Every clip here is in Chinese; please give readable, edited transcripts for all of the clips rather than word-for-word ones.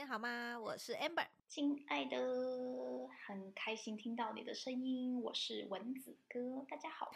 天好吗？我是 Amber。 亲爱的，很开心听到你的声音，我是蚊子哥，大家好。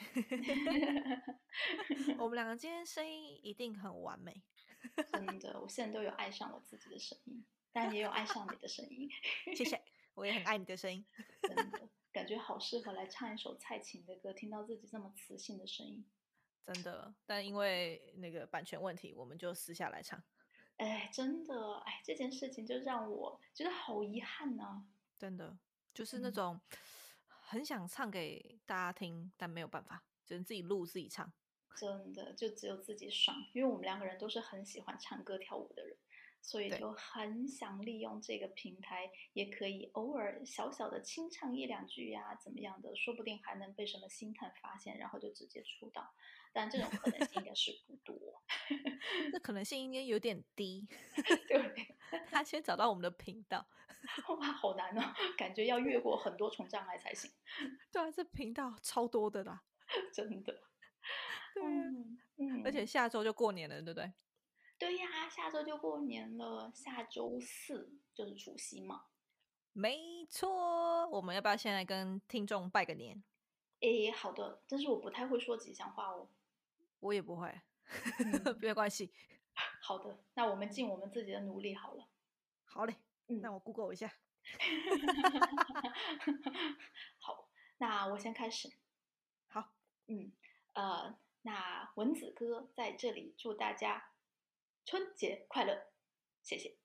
我们两个今天声音一定很完美。 真的，我现在都有爱上我自己的声音，但也有爱上你的声音， 谢谢，我也很爱你的声音。 真的感觉好适合来唱一首蔡琴的歌，听到自己这么磁性的声音。 真的，但因为那个版权问题，我们就私下来唱。 哎，真的，哎，这件事情就让我觉得好遗憾呢、 真的就是那嗯， 种很想唱给大家听，但没有办法，只能自己录自己唱。 真的就只有自己爽，因为我们两个人都是很喜欢唱歌跳舞的人，所以对， 就很想利用这个平台，也可以偶尔小小的清唱一两句呀，怎么样的，说不定还能被什么星探发现，然后就直接出道。但这种可能性应该是不多。 这可能性应该有点低。 对， 他先找到我们的频道。 哇，好难哦，感觉要越过很多重障碍才行， 对啊，这频道超多的啦。 真的。 对啊， 嗯而且嗯， 下周就过年了，对不对？ 对呀，下周就过年了，下周四就是除夕嘛。 没错，我们要不要先来跟听众拜个年？ 诶，好的，但是我不太会说吉祥话哦。 我也不会。 嗯， 没有关系。 好的，那我们尽我们自己的努力好了。 好嘞， 嗯， 那我 Google 一下。 好，那我先开始。 好。 嗯，那蚊子哥在这里祝大家春节快乐，谢谢。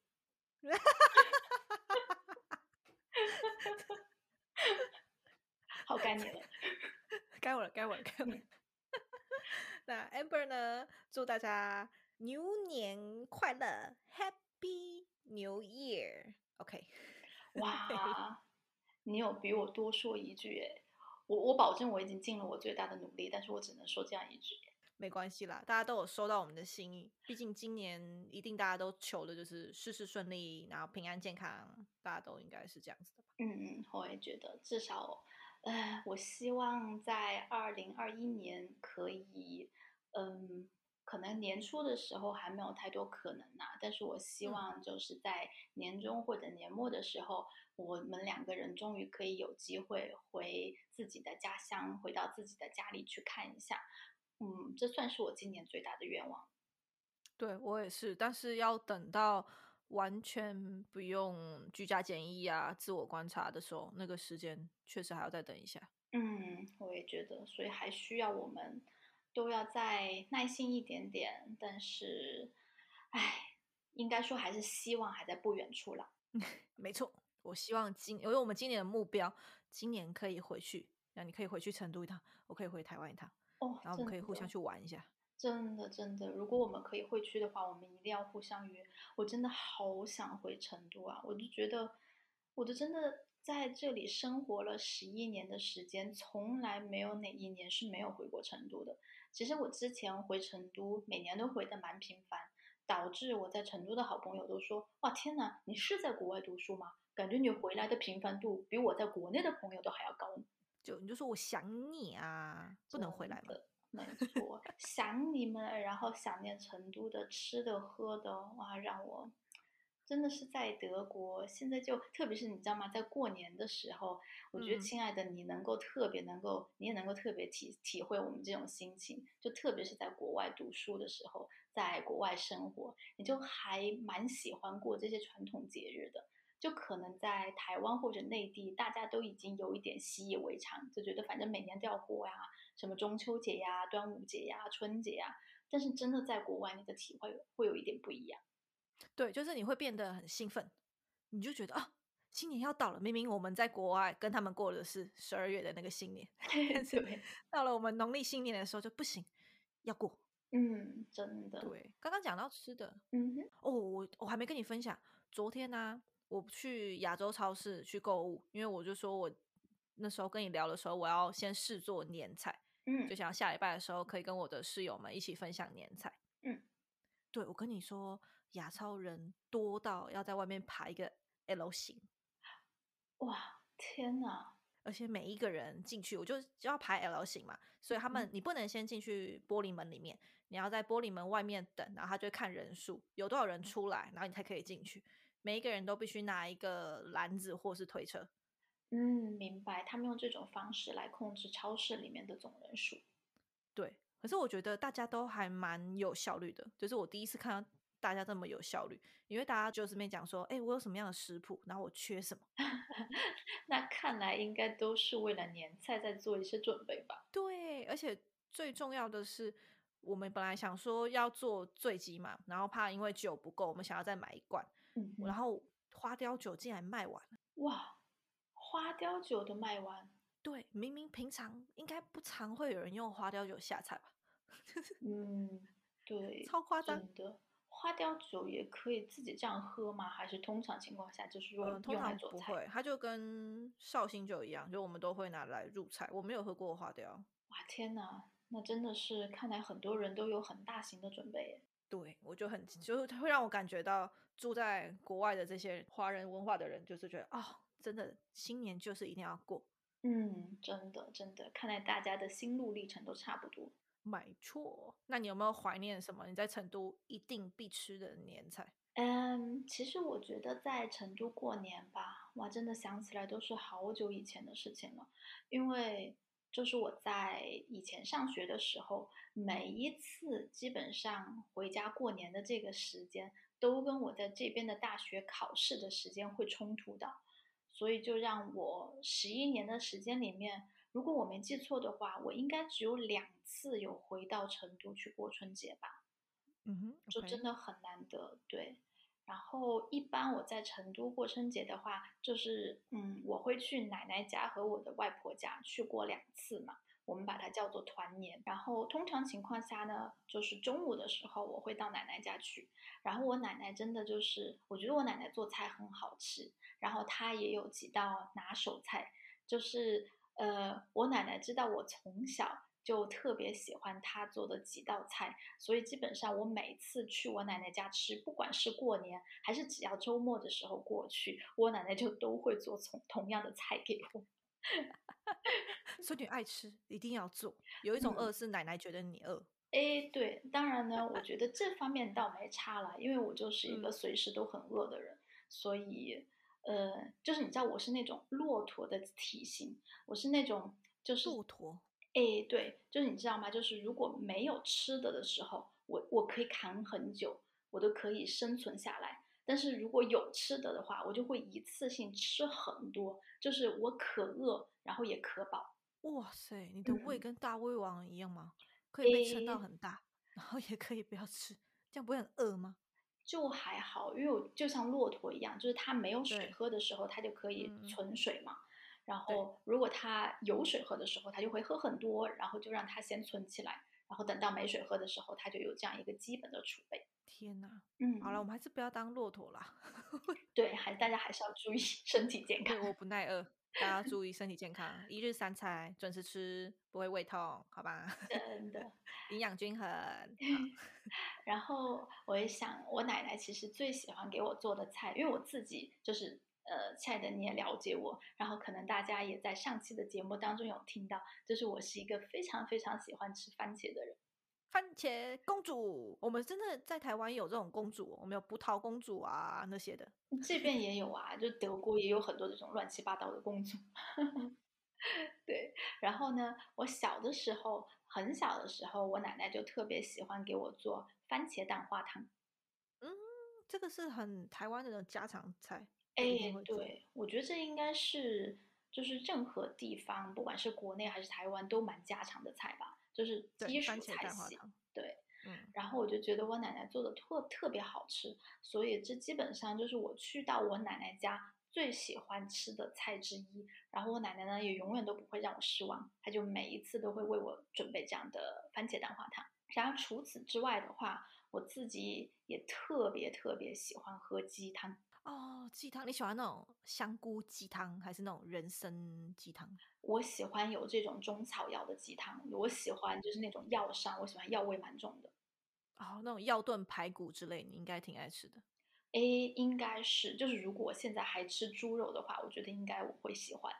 好，该你了。 该我了，该我了，该我了。 嗯， 那 Amber 呢？祝大家牛年快乐，Happy New Year。OK。 哇，你有比我多说一句诶，我保证我已经尽了我最大的努力，但是我只能说这样一句。 没关系啦，大家都有收到我们的心意。毕竟今年一定大家都求的就是事事顺利，然后平安健康，大家都应该是这样子的吧？ 我也觉得至少，我希望在2021年可以，嗯，可能年初的时候还没有太多可能呐、但是我希嗯， 望就是在年中或者年末的时候，我们两个人终于可以有机会回自己的家乡，回到自己的家里去看一下。这算是我今年最大的愿望。 对我也是，但是要等到完全不用居家检疫啊、自我观察的时候，那个时间确实还要再等一下。 我也觉得，所以还需要我们都要再耐心一点点。但是，唉，应该说还是希望还在不远处了。 没错，我希望因为我们今年的目标，今年可以回去，那你可以回去成都一趟，我可以回台湾一趟， 哦， 然后我们可以互相真的， 去玩一下。 真的，真的，如果我们可以回去的话，我们一定要互相约。我真的好想回成都啊！我就觉得，我就真的在这里生活了11年的时间，从来没有哪一年是没有回过成都的。其实我之前回成都，每年都回的蛮频繁，导致我在成都的好朋友都说：“哇，天呐，你是在国外读书吗？感觉你回来的频繁度比我在国内的朋友都还要高呢。” 你就说我想你啊，不能回来吗？ 真的，没错，想你们，然后想念成都的吃的喝的，哇，让我真的是在德国，现在就特别是你知道吗，在过年的时候，我觉得嗯， 亲爱的你能够特别能够，你也能够特别体会我们这种心情，就特别是在国外读书的时候，在国外生活，你就还蛮喜欢过这些传统节日的。就可能在台湾或者内地，大家都已经有一点习以为常，就觉得反正每年都要过呀，什么中秋节呀、端午节呀、春节呀。但是真的在国外，你的体会会有一点不一样。 对，就是你会变得很兴奋，你就觉得啊，新年要到了，明明我们在国外跟他们过的是12月的那个新年，但是对， 到了我们农历新年的时候就不行，要过。 真的， 对，刚刚讲到吃的。 嗯哼， 哦，我还没跟你分享，昨天呢、我去亚洲超市去购物，因为我就说我那时候跟你聊的时候，我要先试做年菜，就嗯想要下礼拜的时候可以跟我的室友们一起分享年菜。 嗯， 对，我跟你说，亚超人多到要在外面排一个 L 型， 哇，天哪， 而且每一个人进去，我就要排 L 型嘛，所以你不能先进去玻璃门里面，你要在玻璃门外面等，然后他就会看人数，有多少人出来，然后你才可以进去。 每一个人都必须拿一个篮子或是推车。 嗯，明白。他们用这种方式来控制超市里面的总人数。 对，可是我觉得大家都还蛮有效率的，就是我第一次看到大家这么有效率，因为大家就是没讲说，哎，我有什么样的食谱，然后我缺什么。 那看来应该都是为了年菜在做一些准备吧？ 对，而且最重要的是，我们本来想说要做醉鸡嘛，然后怕因为酒不够，我们想要再买一罐， 嗯哼。 然后花雕酒竟然卖完了。 哇，花雕酒都卖完。 对，明明平常应该不常会有人用花雕酒下菜吧， 嗯，对， 超夸张。 真的。花雕酒也可以自己这样喝吗？还是通常情况下就是通用来做菜？ 常不会，它就跟绍兴酒一样，就我们都会拿来入菜。我没有喝过花雕。 哇，天呐，那真的是看来很多人都有很大型的准备耶。 对，我就很就是会让我感觉到住在国外的这些华人文化的人，就是觉得哦，真的新年就是一定要过。 嗯，真的真的，看来大家的心路历程都差不多。 没错，那你有没有怀念什么你在成都一定必吃的年菜？ 嗯，其实我觉得在成都过年吧，哇，真的想起来都是好久以前的事情了。因为就是我在以前上学的时候，每一次基本上回家过年的这个时间，都跟我在这边的大学考试的时间会冲突到，所以就让我11年的时间里面，如果我没记错的话，我应该只有2次有回到成都去过春节吧。 嗯哼就真 ，OK。 的很难得，对。然后一般我在成都过春节的话，就是我会去奶奶家和我的外婆家，去过2次嘛，我们把它叫做团年。然后通常情况下呢，就是中午的时候我会到奶奶家去，然后我奶奶真的就是，我觉得我奶奶做菜很好吃，然后她也有几道拿手菜，就是我奶奶知道我从小就特别喜欢她做的几道菜，所以基本上我每次去我奶奶家吃，不管是过年还是只要周末的时候过去，我奶奶就都会做同样的菜给我。 孙女爱吃，一定要做。有一种嗯， 饿是奶奶觉得你饿。 诶，对，当然呢，我觉得这方面倒没差了，因为我就是一个嗯， 随时都很饿的人，所以，就是你知道我是那种骆驼的体型，我是那种就是， 骆驼。 诶，对，就是你知道吗？就是如果没有吃的时候，我可以扛很久，我都可以生存下来。但是如果有吃的话，我就会一次性吃很多，就是我可饿，然后也可饱。 哇塞，你的胃嗯， 跟大胃王一样吗？可以被撑到诶， 很大，然后也可以不要吃，这样不会很饿吗？ 就还好，因为我就像骆驼一样，就是它没有水对。 喝的时候，它就可以嗯， 存水嘛。然对。 后如果它有水喝的时候，它就会喝很多，然后就让它先存起来，然后等到没水喝的时候，它就有这样一个基本的储备。 天哪！好了，我嗯， 们还是不要当骆驼啦。 对，大家还是要注意身体健康。 对，我不耐饿，大家注意身体健康，一日三餐准时吃，不会胃痛，好吧？ 真的。 营养均衡。好。 然后我也想，我奶奶其实最喜欢给我做的菜，因为我自己就是亲爱的你也了解我，然后可能大家也在上期的节目当中有听到，就是我是一个非常非常喜欢吃番茄的人。 番茄公主，我们真的在台湾有这种公主哦，我们有葡萄公主啊那些的。 这边也有啊，就德国也有很多这种乱七八糟的公主。对，然后呢，我小的时候，很小的时候，我奶奶就特别喜欢给我做番茄蛋花汤。 嗯，这个是很台湾的家常菜， 哎， 就一定会做。 对，我觉得这应该是就是任何地方，不管是国内还是台湾，都蛮家常的菜吧，就是对， 基础番茄菜系。 蛋花汤。 对， 嗯。 然后我就觉得我奶奶做的特别好吃，所以这基本上就是我去到我奶奶家最喜欢吃的菜之一。然后我奶奶呢也永远都不会让我失望，她就每一次都会为我准备这样的番茄蛋花汤。然后除此之外的话，我自己也特别喜欢喝鸡汤。 哦，鸡汤，你喜欢那种香菇鸡汤，还是那种人参鸡汤？ 我喜欢有这种中草药的鸡汤，我喜欢就是那种药膳，我喜欢药味蛮重的。 哦，那种药炖排骨之类，你应该挺爱吃的。 诶，应该是，就是如果我现在还吃猪肉的话，我觉得应该我会喜欢。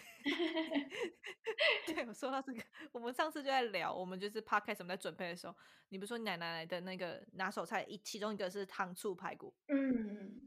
对，我说到这个，我们上次就在聊，我们就是 podcast 我们在准备的时候，你不是说你奶奶的那个拿手菜其中一个是糖醋排骨。 嗯，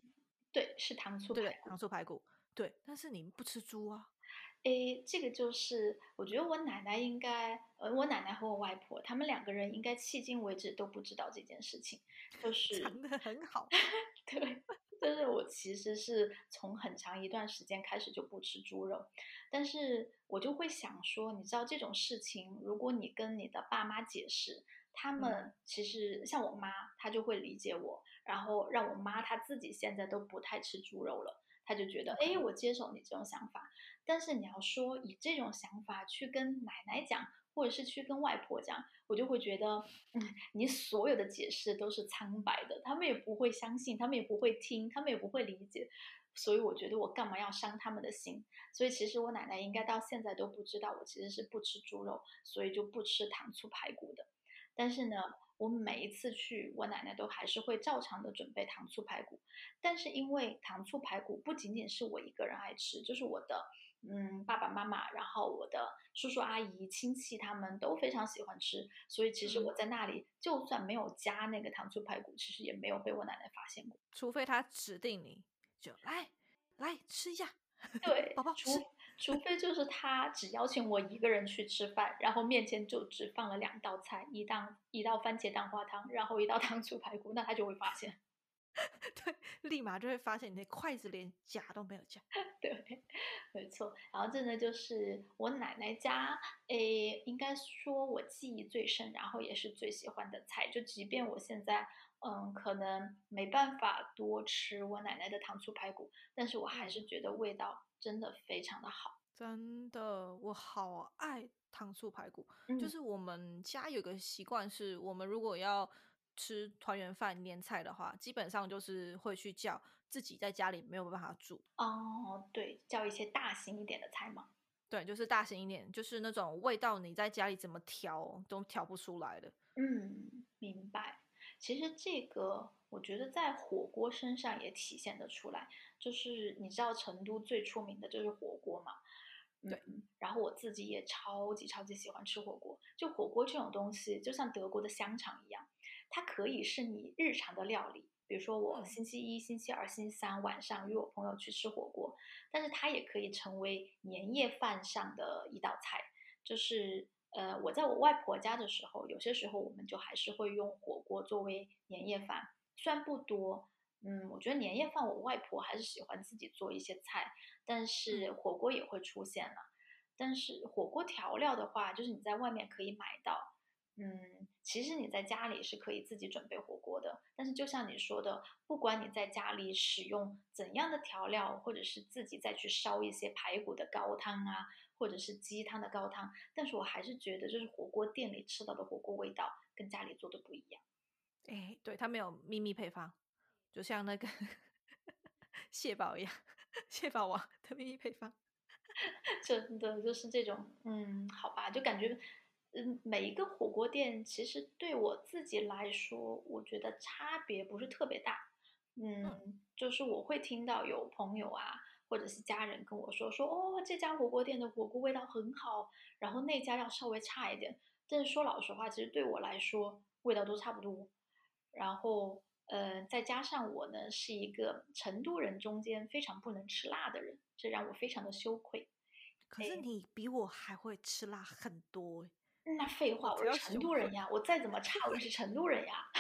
对，是糖醋对对， 排骨。 糖醋排骨，对，但是你不吃猪啊。 诶，这个就是我觉得我奶奶应该，我奶奶和我外婆，他们两个人应该迄今为止都不知道这件事情，就是藏得很好。 对，就是我其实是从很长一段时间开始就不吃猪肉，但是我就会想说，你知道这种事情，如果你跟你的爸妈解释，他嗯， 们其实像我妈，她就会理解我，然后让我妈她自己现在都不太吃猪肉了，她就觉得，哎， OK。 我接受你这种想法。但是你要说以这种想法去跟奶奶讲，或者是去跟外婆讲，我就会觉得，你所有的解释都是苍白的，他们也不会相信，他们也不会听，他们也不会理解。所以我觉得我干嘛要伤他们的心？所以其实我奶奶应该到现在都不知道我其实是不吃猪肉，所以就不吃糖醋排骨的。但是呢，我每一次去，我奶奶都还是会照常的准备糖醋排骨。但是因为糖醋排骨不仅仅是我一个人爱吃，就是我的爸爸妈妈，然后我的叔叔阿姨、亲戚他们都非常喜欢吃，所以其实嗯， 我在那里就算没有加那个糖醋排骨，其实也没有被我奶奶发现过。 除非他指定你，就来吃一下， 对， 宝宝吃。 除非就是他只邀请我一个人去吃饭，然后面前就只放了2道菜，一道番茄蛋花汤，然后一道糖醋排骨，那他就会发现。 对，立马就会发现你的筷子连夹都没有夹。 对，没错。然后这呢，就是我奶奶家，应该说我记忆最深，然后也是最喜欢的菜。就即便我现在，可能没办法多吃我奶奶的糖醋排骨，但是我还嗯， 是觉得味道真的非常的好。 真的，我好爱糖醋排骨。就嗯， 是我们家有个习惯是，我们如果要吃团圆饭年菜的话，基本上就是会去叫自己在家里没有办法煮。 哦，对，叫一些大型一点的菜嘛。 对，就是大型一点，就是那种味道你在家里怎么调都调不出来的。 嗯，明白。其实这个我觉得在火锅身上也体现得出来，就是你知道成都最出名的就是火锅嘛， 对， 然后我自己也超级超级喜欢吃火锅。就火锅这种东西，就像德国的香肠一样，它可以是你日常的料理，比如说我嗯， 星期一、星期二、星期三晚上约我朋友去吃火锅，但是它也可以成为年夜饭上的一道菜。就是我在我外婆家的时候，有些时候我们就还是会用火锅作为年夜饭，虽然不多。我觉得年夜饭我外婆还是喜欢自己做一些菜，但是嗯， 火锅也会出现了。但是火锅调料的话，就是你在外面可以买到。其实你在家里是可以自己准备火锅的，但是就像你说的，不管你在家里使用怎样的调料，或者是自己再去烧一些排骨的高汤啊，或者是鸡汤的高汤，但是我还是觉得，就是火锅店里吃到的火锅味道跟家里做的不一样。 哎，对，它没有秘密配方，就像那个蟹堡一样，蟹堡王的秘密配方。 真的就是这种，好吧，就感觉，每一个火锅店其实对我自己来说，我觉得差别不是特别大。 嗯， 就是我会听到有朋友啊，或者是家人跟我说，哦，这家火锅店的火锅味道很好，然后那家要稍微差一点。但是说老实话，其实对我来说，味道都差不多。然后，再加上我呢是一个成都人中间非常不能吃辣的人，这让我非常的羞愧。 可是你比我还会吃辣很多欸。 那废话，我是我只要羞愧。 成都人呀，我再怎么差我也是成都人呀，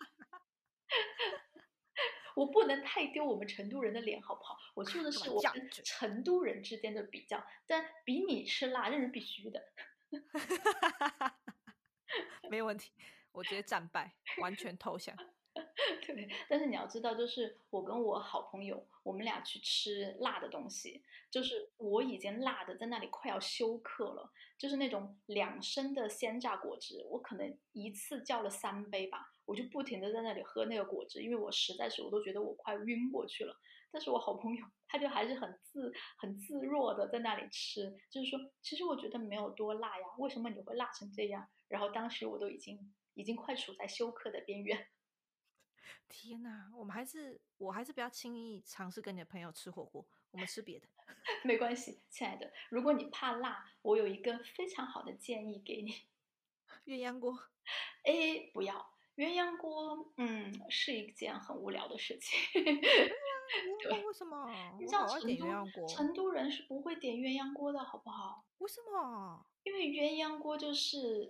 我不能太丢我们成都人的脸，好不好？我说的干嘛是我跟这样子？ 成都人之间的比较，但比你吃辣那是必须的。 没有问题，我直接战败，完全投降。 对，但是你要知道，就是我跟我好朋友，我们俩去吃辣的东西，就是我已经辣的在那里快要休克了，就是那种2升的鲜榨果汁，我可能一次叫了3杯吧，我就不停的在那里喝那个果汁，因为我实在是我都觉得我快晕过去了。但是我好朋友他就还是很自若的在那里吃，就是说，其实我觉得没有多辣呀，为什么你会辣成这样？然后当时我都已经快处在休克的边缘。 天哪，我还是不要轻易尝试跟你的朋友吃火锅，我们吃别的。 没关系，亲爱的，如果你怕辣，我有一个非常好的建议给你。 鸳鸯锅。 不要，鸳鸯锅，是一件很无聊的事情。 鸳鸯锅为什么？ 你知道我好爱点鸳鸯锅， 成都人是不会点鸳鸯锅的好不好？ 为什么？ 因为鸳鸯锅就是，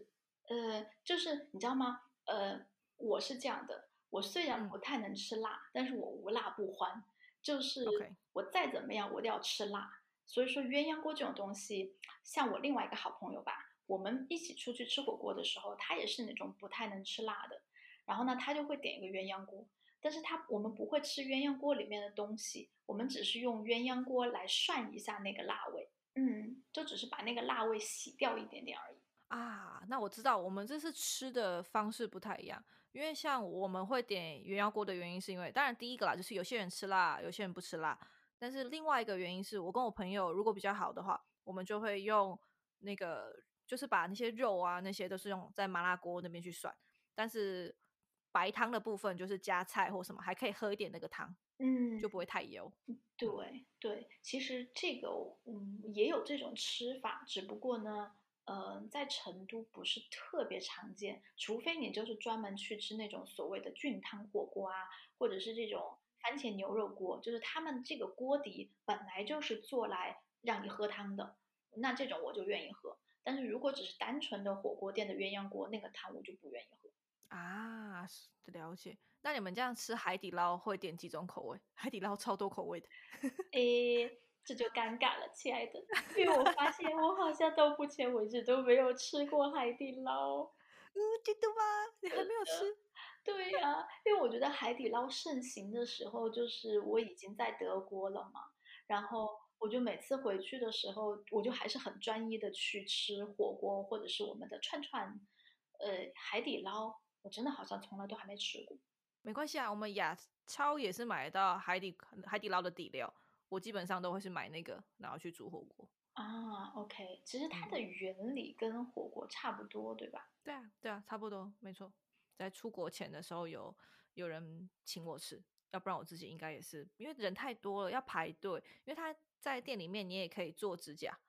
就是你知道吗？我是这样的，我虽然嗯不太能吃辣，但是我无辣不欢，就是 ，OK， 我再怎么样我都要吃辣。所以说鸳鸯锅这种东西，像我另外一个好朋友吧，我们一起出去吃火锅的时候，他也是那种不太能吃辣的，然后呢，他就会点一个鸳鸯锅，但是我们不会吃鸳鸯锅里面的东西，我们只是用鸳鸯锅来涮一下那个辣味。就只是把那个辣味洗掉一点点而已。 啊，那我知道我们这次吃的方式不太一样，因为像我们会点鸳鸯锅的原因是因为，当然第一个啦，就是有些人吃辣，有些人不吃辣，但是另外一个原因是我跟我朋友如果比较好的话，我们就会用那个，就是把那些肉啊那些都是用在麻辣锅那边去涮，但是白汤的部分就是加菜或什么，还可以喝一点那个汤， 嗯， 就不会太油。嗯， 对对，其实这个也有这种吃法，只不过呢，在成都不是特别常见，除非你就是专门去吃那种所谓的菌汤火锅啊，或者是这种番茄牛肉锅，就是他们这个锅底本来就是做来让你喝汤的，那这种我就愿意喝。但是如果只是单纯的火锅店的鸳鸯锅，那个汤我就不愿意喝。 啊，是了解。那你们这样吃海底捞会点几种口味？海底捞超多口味的。 诶，这就尴尬了，亲爱的，因为我发现我好像到目前为止都没有吃过海底捞。 真的吗？你还没有吃？ 对呀，因为我觉得海底捞盛行的时候，就是我已经在德国了嘛，然后我就每次回去的时候，我就还是很专一的去吃火锅或者是我们的串串，海底捞我真的好像从来都还没吃过。 没关系啊，我们亚超也是买得到海底捞的底料，我基本上都会是买那个，然后去煮火锅。 啊，OK，其实它的嗯， 原理跟火锅差不多，对吧？ 对啊，对啊，差不多，没错。在出国前的时候有人请我吃，要不然我自己应该也是，因为人太多了要排队，因为他在店里面你也可以做指甲，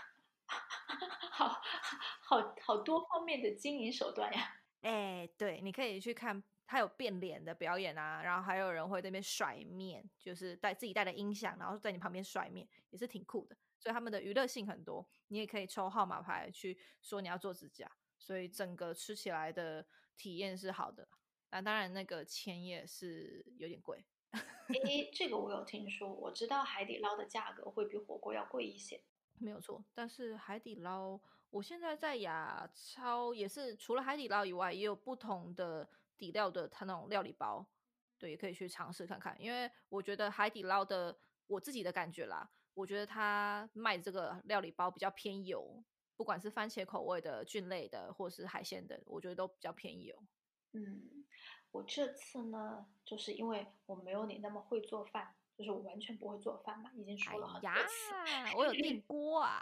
好多方面的经营手段呀。 哎，对，你可以去看，他有变脸的表演啊，然后还有人会在那边甩面，就是自己带的音响，然后在你旁边甩面，也是挺酷的。所以他们的娱乐性很多，你也可以抽号码牌去说你要做指甲，所以整个吃起来的体验是好的。那当然，那个钱也是有点贵， 诶，这个我有听说，我知道海底捞的价格会比火锅要贵一些。 没有错。但是海底捞，我现在在亚超也是除了海底捞以外，也有不同的底料的它那种料理包，对，也可以去尝试看看。因为我觉得海底捞的我自己的感觉啦，我觉得它卖这个料理包比较偏油，不管是番茄口味的、菌类的，或是海鲜的，我觉得都比较偏油。 嗯，我这次呢，就是因为我没有你那么会做饭，就是我完全不会做饭嘛，已经哎说了很多呀， 次。 我有电锅啊！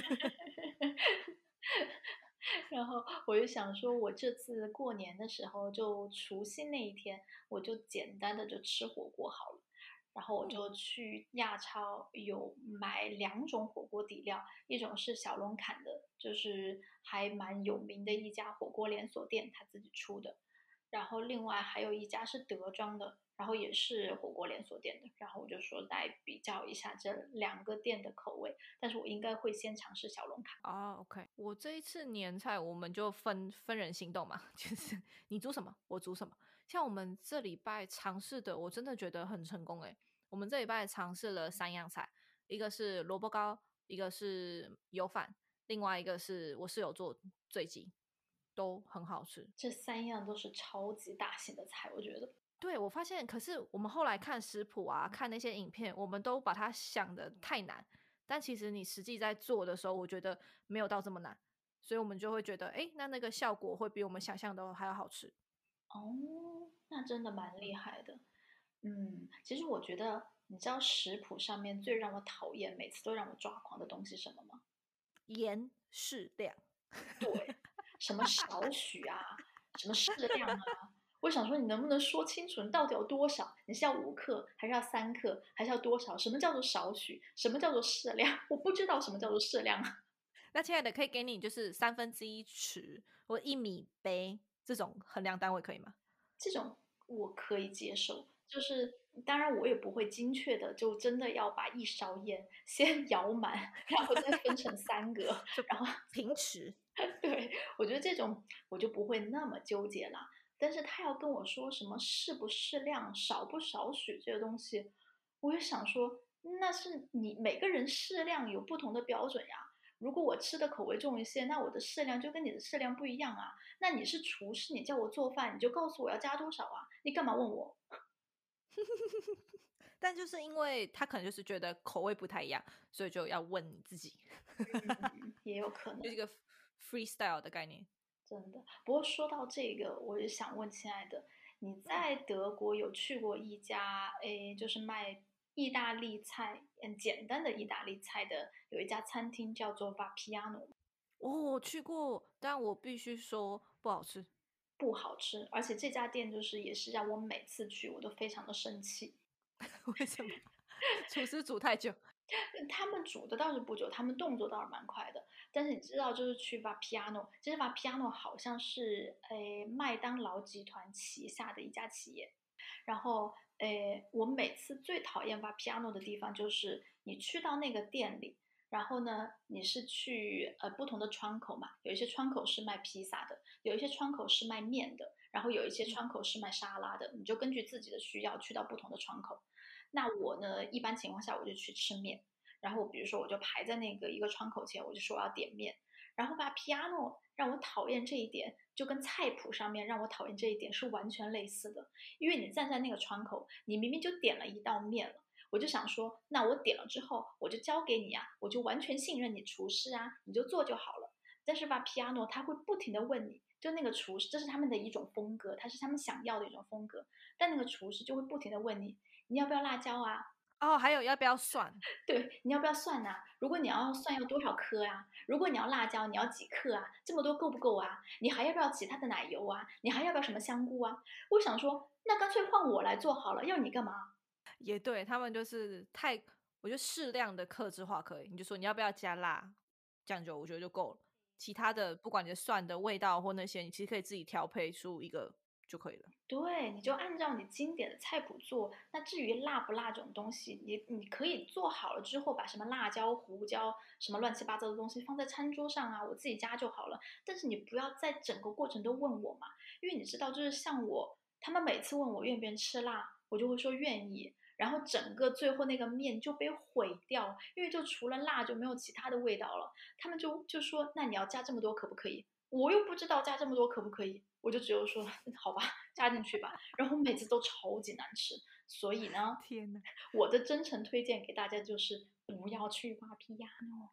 然后我就想说，我这次过年的时候，就除夕那一天，我就简单的就吃火锅好了。然后我哦， 就去亚超有买2种火锅底料，一种是小龙坎的，就是还蛮有名的一家火锅连锁店，他自己出的。然后另外还有一家是德庄的，然后也是火锅连锁店的。然后我就说来比较一下这2个店的口味，但是我应该会先尝试小龙坎。 哦，OK，我这一次年菜我们就分人行动嘛，就是你煮什么，我煮什么。像我们这礼拜尝试的，我真的觉得很成功诶。我们这礼拜尝试了3样菜，一个是萝卜糕，一个是油饭，另外一个是我室友做醉鸡，都很好吃。 这3样都是超级大型的菜，我觉得。 对，我发现，可是我们后来看食谱啊，看那些影片，我们都把它想的太难，但其实你实际在做的时候，我觉得没有到这么难，所以我们就会觉得，诶，那个效果会比我们想象的还要好吃。 哦，那真的蛮厉嗯， 害的。其实我觉得，你知道食谱上面最让我讨厌，每次都让我抓狂的东西是什么吗？ 盐适量， 对，什么少许啊，什么适量啊，我想说你能不能说清楚，你到底要多少？你是要5克，还是要3克，还是要多少？什么叫做少许？什么叫做适量？我不知道什么叫做适量啊。 那亲爱的，可以给你就是1/3匙或1米杯这种衡量单位可以吗？ 这种我可以接受，就是当然我也不会精确的就真的要把一勺盐先舀满，然后再分成3个， 就然后平时。 对，我觉得这种我就不会那么纠结了。但是他要跟我说什么适不适量、少不少许这个东西，我就想说，那是你每个人适量有不同的标准呀。如果我吃的口味重一些，那我的适量就跟你的适量不一样啊。那你是厨师，你叫我做饭，你就告诉我要加多少啊？你干嘛问我？ 但就是因为他可能就是觉得口味不太一样，所以就要问你自己。 也有可能。 就是一个 freestyle 的概念。 真的，不过说到这个，我就想问亲爱的，你在德国有去过一家，就是卖意大利菜，简单的意大利菜的，有一家餐厅叫做 Vapiano， 我去过，但我必须说不好吃。 不好吃，而且这家店就是也是让我每次去我都非常的生气。 为什么？厨师煮太久。 他们煮的倒是不久，他们动作倒是蛮快的。但是你知道，就是去 Vapiano，其实 Vapiano 好像是麦当劳集团旗下的一家企业。然后，我每次最讨厌 Vapiano 的地方就是你去到那个店里，然后呢，你是去不同的窗口嘛，有一些窗口是卖披萨的，有一些窗口是卖面的，然后有一些窗口是卖沙拉的，你就根据自己的需要去到不同的窗口。那我呢，一般情况下我就去吃面，然后比如说我就排在那个一个窗口前，我就说我要点面，然后吧，Piano 让我讨厌这一点，就跟菜谱上面让我讨厌这一点是完全类似的，因为你站在那个窗口，你明明就点了一道面了。我就想说，那我点了之后，我就交给你啊，我就完全信任你厨师啊，你就做就好了。但是吧，Piano 他会不停的问你，就那个厨师，这是他们的一种风格，它是他们想要的一种风格，但那个厨师就会不停的问你，你要不要辣椒啊？ 哦，还有要不要蒜？ 对，你要不要蒜呐、如果你要蒜，要多少颗啊？如果你要辣椒，你要几克啊？这么多够不够啊？你还要不要其他的奶油啊？你还要不要什么香菇啊？我想说，那干脆换我来做好了，要你干嘛？ 也对，他们就是太，我觉得适量的克制化可以，你就说你要不要加辣，这样就我觉得就够了。其他的不管你的蒜的味道或那些，你其实可以自己调配出一个就可以了。 对，你就按照你经典的菜谱做。那至于辣不辣这种东西，你可以做好了之后，把什么辣椒、胡椒、什么乱七八糟的东西放在餐桌上啊，我自己加就好了。但是你不要在整个过程都问我嘛，因为你知道，就是像我，他们每次问我愿不愿意吃辣，我就会说愿意。然后整个最后那个面就被毁掉，因为就除了辣就没有其他的味道了。他们就说，那你要加这么多可不可以？我又不知道加这么多可不可以，我就只有说好吧，加进去吧。然后每次都超级难吃，所以呢， 天哪！ 我的真诚推荐给大家就是不要去挖皮亚诺。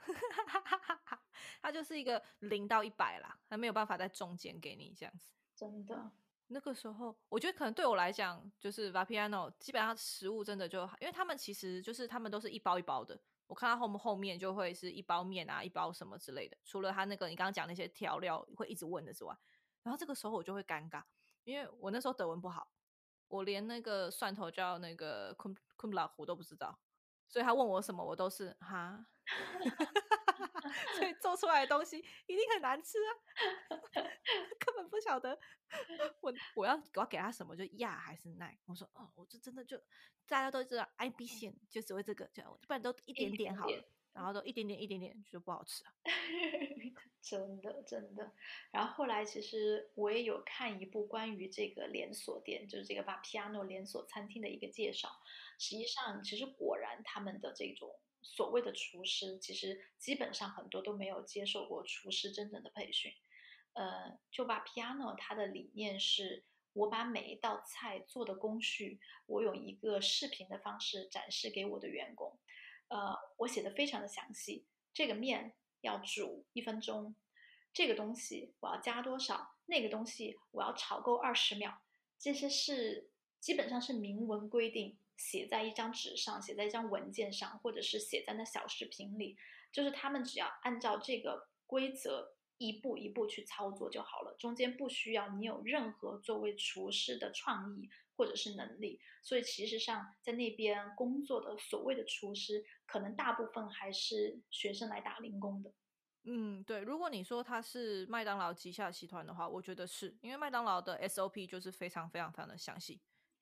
它就是一个0到100啦，它没有办法在中间给你这样子。 真的。 那个时候，我觉得可能对我来讲，就是 Vapiano 基本上食物真的就，因为他们其实就是他们都是一包一包的。我看到后面就会是一包面啊，一包什么之类的。除了他那个你刚刚讲那些调料会一直问的之外，然后这个时候我就会尴尬，因为我那时候德文不好，我连那个蒜头叫那个 kumlach 我都不知道，所以他问我什么我都是哈，所以做出来的东西一定很难吃啊，根本不晓得我要给他什么，就亚还是奈？我说哦，我就真的就大家都知道 IB 线就只会这个，这样不然都一一点点好了， 点点。 然后都一点点一点点就不好吃啊。 真的真的。然后后来其实我也有看一部关于这个连锁店，就是这个 Vapiano 连锁餐厅的一个介绍。实际上，其实果然他们的这种所谓的厨师，其实基本上很多都没有接受过厨师真正的培训。就 Vapiano 它的理念是，我把每一道菜做的工序，我用一个视频的方式展示给我的员工。我写的非常的详细，这个面要煮1分钟，这个东西我要加多少，那个东西我要炒够20秒，这些是基本上是明文规定，写在一张纸上，写在一张文件上，或者是写在那小视频里，就是他们只要按照这个规则一步一步去操作就好了，中间不需要你有任何作为厨师的创意或者是能力。所以其实上在那边工作的所谓的厨师，可能大部分还是学生来打零工的。 嗯，对，如果你说它是麦当劳旗下集团的话，我觉得是因为麦当劳的 SOP 就是非常非常非常的详细。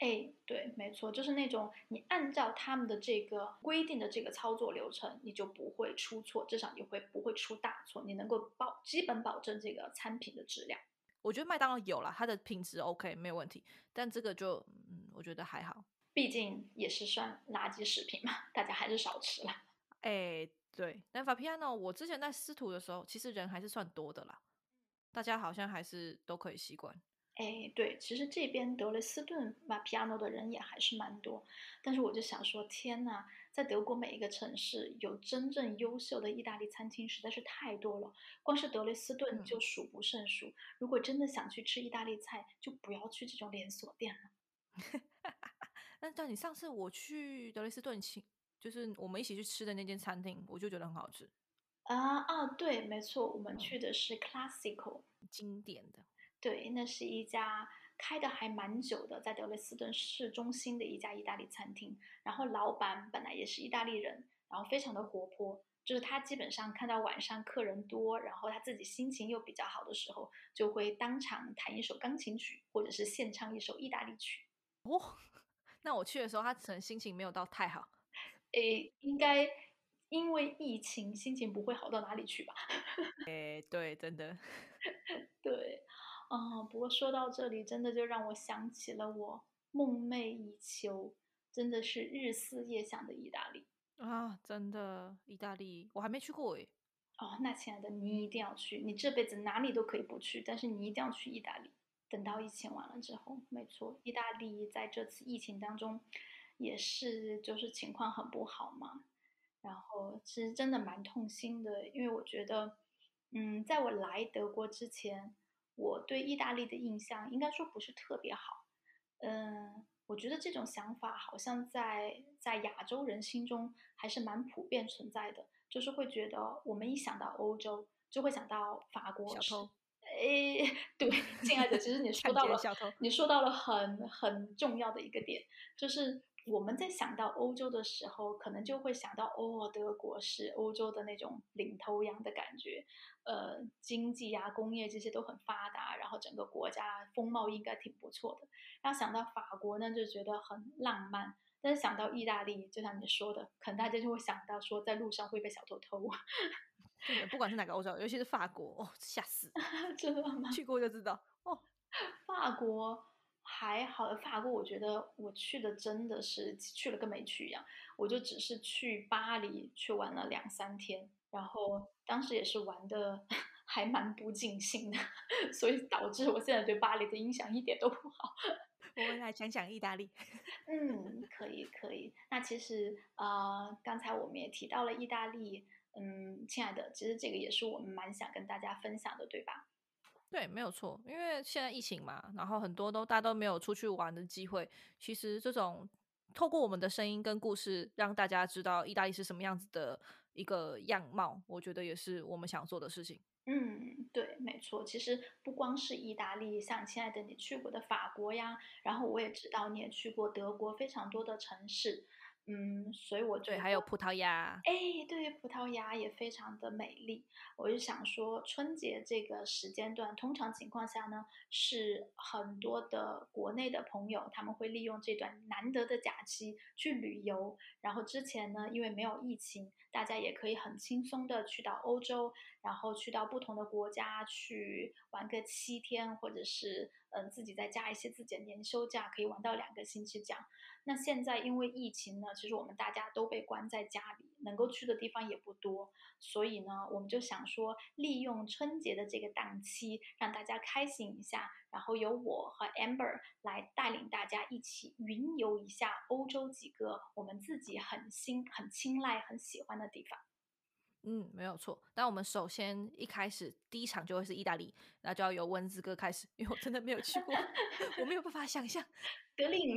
哎，对，没错，就是那种你按照他们的这个规定的这个操作流程，你就不会出错，至少你不会出大错，你能够基本保证这个餐品的质量。 我觉得麦当劳有啦，它的品质 OK 没有问题，但这个就我觉得还好。 毕竟也是算垃圾食品嘛，大家还是少吃了。 哎，对，但 Vapiano 我之前在司徒的时候，其实人还是算多的啦，大家好像还是都可以习惯。 哎，对，其实这边德累斯顿马皮亚诺的人也还是蛮多，但是我就想说，天呐，在德国每一个城市有真正优秀的意大利餐厅实在是太多了，光是德累斯顿嗯， 就数不胜数。如果真的想去吃意大利菜，就不要去这种连锁店了。 但你上次我去德累斯顿就是我们一起去吃的那间餐厅，我就觉得很好吃， 对，没错，我们嗯， 去的是 Classical。 经典的。 对，那是一家开的还蛮久的，在德累斯顿市中心的一家意大利餐厅。然后老板本来也是意大利人，然后非常的活泼。就是他基本上看到晚上客人多，然后他自己心情又比较好的时候，就会当场弹一首钢琴曲，或者是献唱一首意大利曲。 哦，那我去的时候，他可能心情没有到太好。 诶，应该因为疫情，心情不会好到哪里去吧？ 哎，对，真的对，不过说到这里，真的就让我想起了我梦寐以求，真的是日思夜想的意大利。 啊，真的，意大利我还没去过诶。 哦，那亲爱的，你一定要去，你这辈子哪里都可以不去，但是你一定要去意大利。等到疫情完了之后，没错，意大利在这次疫情当中，也是就是情况很不好嘛。然后其实真的蛮痛心的，因为我觉得，在我来德国之前，我对意大利的印象应该说不是特别好。我觉得这种想法好像在亚洲人心中还是蛮普遍存在的，就是会觉得我们一想到欧洲，就会想到法国是， 小偷， 诶，对，亲爱的，其实你说抢到了， 劫小偷。 你说到了很重要的一个点，就是我们在想到欧洲的时候，可能就会想到哦，德国是欧洲的那种领头羊的感觉，经济啊、工业这些都很发达，然后整个国家风貌应该挺不错的。然后想到法国呢，就觉得很浪漫。但是想到意大利，就像你说的，可能大家就会想到说，在路上会被小偷偷。 真的，不管是哪个欧洲，尤其是法国，哦，吓死！ 真的吗？ 去过就知道。哦， 法国还好，法国我觉得我去的真的是去了跟没去一样，我就只是去巴黎去玩了2、3天，然后当时也是玩的还蛮不尽兴的，所以导致我现在对巴黎的印象一点都不好。 我们来讲讲意大利。 可以可以。那其实刚才我们也提到了意大利，亲爱的，其实这个也是我们蛮想跟大家分享的，对吧？ 对，没有错，因为现在疫情嘛，然后很多大家都没有出去玩的机会。其实这种透过我们的声音跟故事，让大家知道意大利是什么样子的一个样貌，我觉得也是我们想做的事情。 对，没错。其实不光是意大利，像亲爱的你去过的法国呀，然后我也知道你也去过德国非常多的城市，所以我觉对， 得， 还有葡萄牙。 哎，对，葡萄牙也非常的美丽。我就想说，春节这个时间段，通常情况下呢，是很多的国内的朋友他们会利用这段难得的假期去旅游。然后之前呢，因为没有疫情，大家也可以很轻松的去到欧洲，然后去到不同的国家去玩个7天，或者是自己再加一些自己的年休假，可以玩到2个星期这样。那现在因为疫情呢，其实我们大家都被关在家里，能够去的地方也不多，所以呢，我们就想说，利用春节的这个档期，让大家开心一下，然后由我和 Amber 来带领大家一起云游一下欧洲几个我们自己很青睐、很喜欢的地方。 没有错。但我们首先一开始第一场就会是意大利，那就要由文字哥开始，因为我真的没有去过，我没有办法想象。 格令，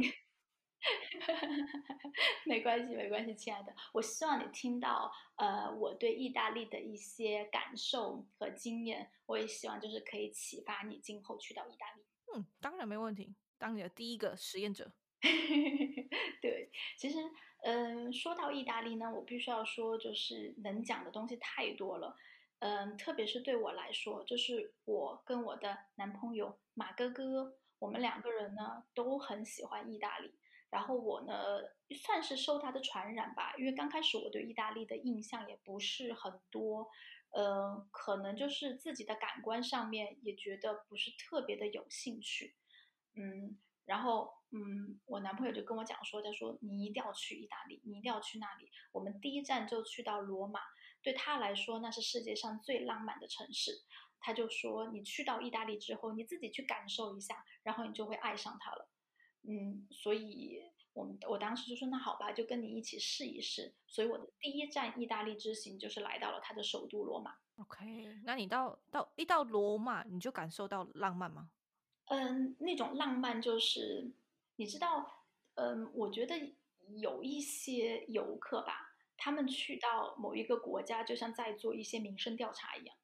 没关系，没关系，亲爱的。我希望你听到，我对意大利的一些感受和经验，我也希望就是可以启发你今后去到意大利。 当然没问题，当你的第一个实验者。 对，其实，说到意大利呢，我必须要说，就是能讲的东西太多了，特别是对我来说，就是我跟我的男朋友马哥哥， 我们两个人呢都很喜欢意大利。然后我呢，算是受他的传染吧，因为刚开始我对意大利的印象也不是很多，可能就是自己的感官上面也觉得不是特别的有兴趣，然后我男朋友就跟我讲说，他说你一定要去意大利，你一定要去那里。我们第一站就去到罗马，对他来说那是世界上最浪漫的城市。他就说你去到意大利之后，你自己去感受一下，然后你就会爱上它了。所以我当时就说那好吧，就跟你一起试一试。所以我的第一站意大利之行就是来到了它的首都罗马。 OK，那你到罗马，你就感受到浪漫吗？ 那种浪漫就是你知道，我觉得有一些游客吧，他们去到某一个国家，就像在做一些民生调查一样。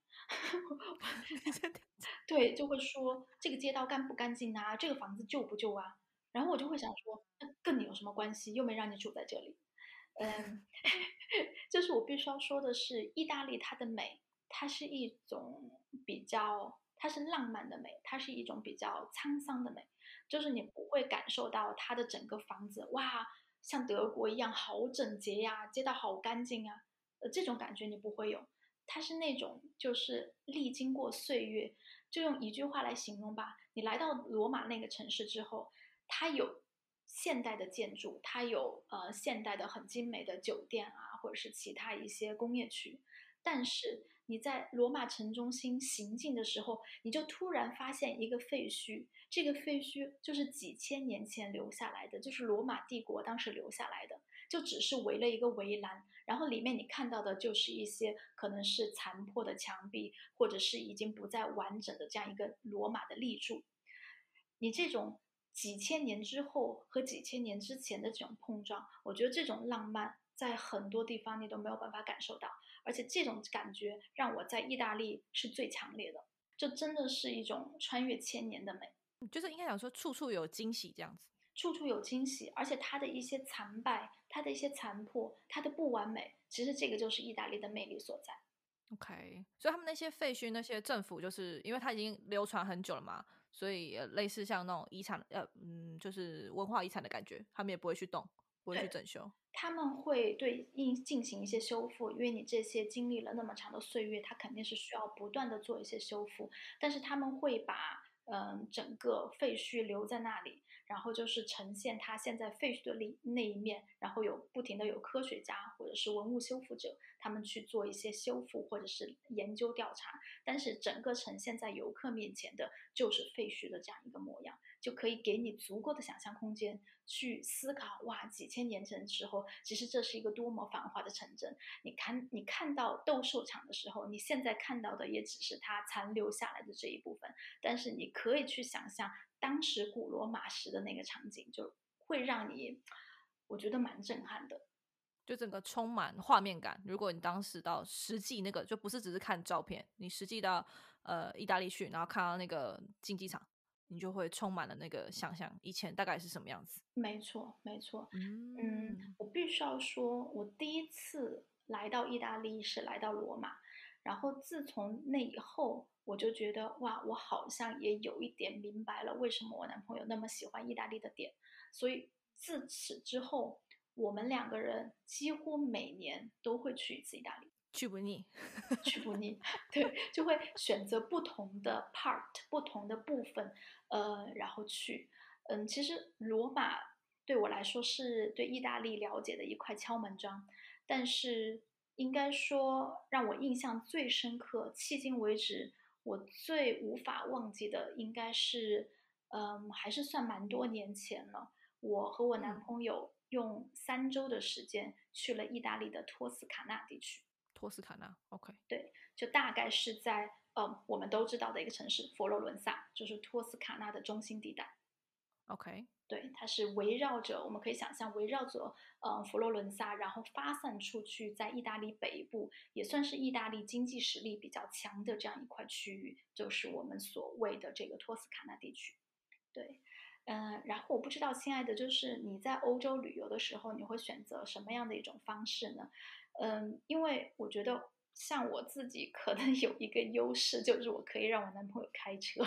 对，就会说这个街道干不干净啊，这个房子旧不旧啊？然后我就会想说，那跟你有什么关系？又没让你住在这里。嗯，就是我必须要说的是，意大利它的美，它是一种它是浪漫的美，它是一种比较沧桑的美，就是你不会感受到它的整个房子，哇，像德国一样好整洁呀，街道好干净啊，这种感觉你不会有。它是那种就是历经过岁月，就用一句话来形容吧，你来到罗马那个城市之后，它有现代的建筑，它有现代的很精美的酒店啊，或者是其他一些工业区。但是你在罗马城中心行进的时候，你就突然发现一个废墟，这个废墟就是几千年前留下来的，就是罗马帝国当时留下来的，就只是围了一个围栏，然后里面你看到的就是一些可能是残破的墙壁，或者是已经不再完整的这样一个罗马的立柱。你这种几千年之后和几千年之前的这种碰撞，我觉得这种浪漫在很多地方你都没有办法感受到，而且这种感觉让我在意大利是最强烈的，这真的是一种穿越千年的美。 就是应该讲说处处有惊喜这样子。 处处有惊喜，而且它的一些残败，它的一些残破，它的不完美，其实这个就是意大利的魅力所在。 OK，所以他们那些废墟，那些政府就是因为它已经流传很久了嘛，所以类似像那种遗产，就是文化遗产的感觉，他们也不会去动，不会去对， 整修。 他们会进行一些修复，因为你这些经历了那么长的岁月，它肯定是需要不断的做一些修复。但是他们会把整个废墟留在那里，然后就是呈现它现在废墟的那一面，然后不停的有科学家或者是文物修复者，他们去做一些修复或者是研究调查。但是整个呈现在游客面前的就是废墟的这样一个模样。就可以给你足够的想象空间去思考，哇，几千年前的时候，其实这是一个多么繁华的城镇。你看到斗兽场的时候，你现在看到的也只是它残留下来的这一部分，但是你可以去想象当时古罗马时的那个场景，就会让你，我觉得蛮震撼的。 就整个充满画面感。如果你当时到实际那个，就不是只是看照片，你实际到意大利去，然后看到那个竞技场，你就会充满了那个想象，以前大概是什么样子。 没错，没错。 嗯， 我必须要说，我第一次来到意大利是来到罗马，然后自从那以后，我就觉得哇，我好像也有一点明白了为什么我男朋友那么喜欢意大利的点。所以自此之后，我们两个人几乎每年都会去一次意大利。 去不腻。 去不腻，对，就会选择不同的 part，不同的部分，然后去。其实罗马对我来说是对意大利了解的一块敲门砖，但是应该说让我印象最深刻，迄今为止我最无法忘记的，应该是，还是算蛮多年前了。我和我男嗯， 朋友用3周的时间去了意大利的托斯卡纳地区。 托斯卡纳，OK 对，就大概是在我们都知道的一个城市佛罗伦萨，就是托斯卡纳的中心地带。 OK， 对，它是围绕着，我们可以想象围绕着佛罗伦萨，然后发散出去，在意大利北部，也算是意大利经济实力比较强的这样一块区域，就是我们所谓的这个托斯卡纳地区。对，然后我不知道，亲爱的，就是你在欧洲旅游的时候，你会选择什么样的一种方式呢？因为我觉得像我自己可能有一个优势，就是我可以让我男朋友开车。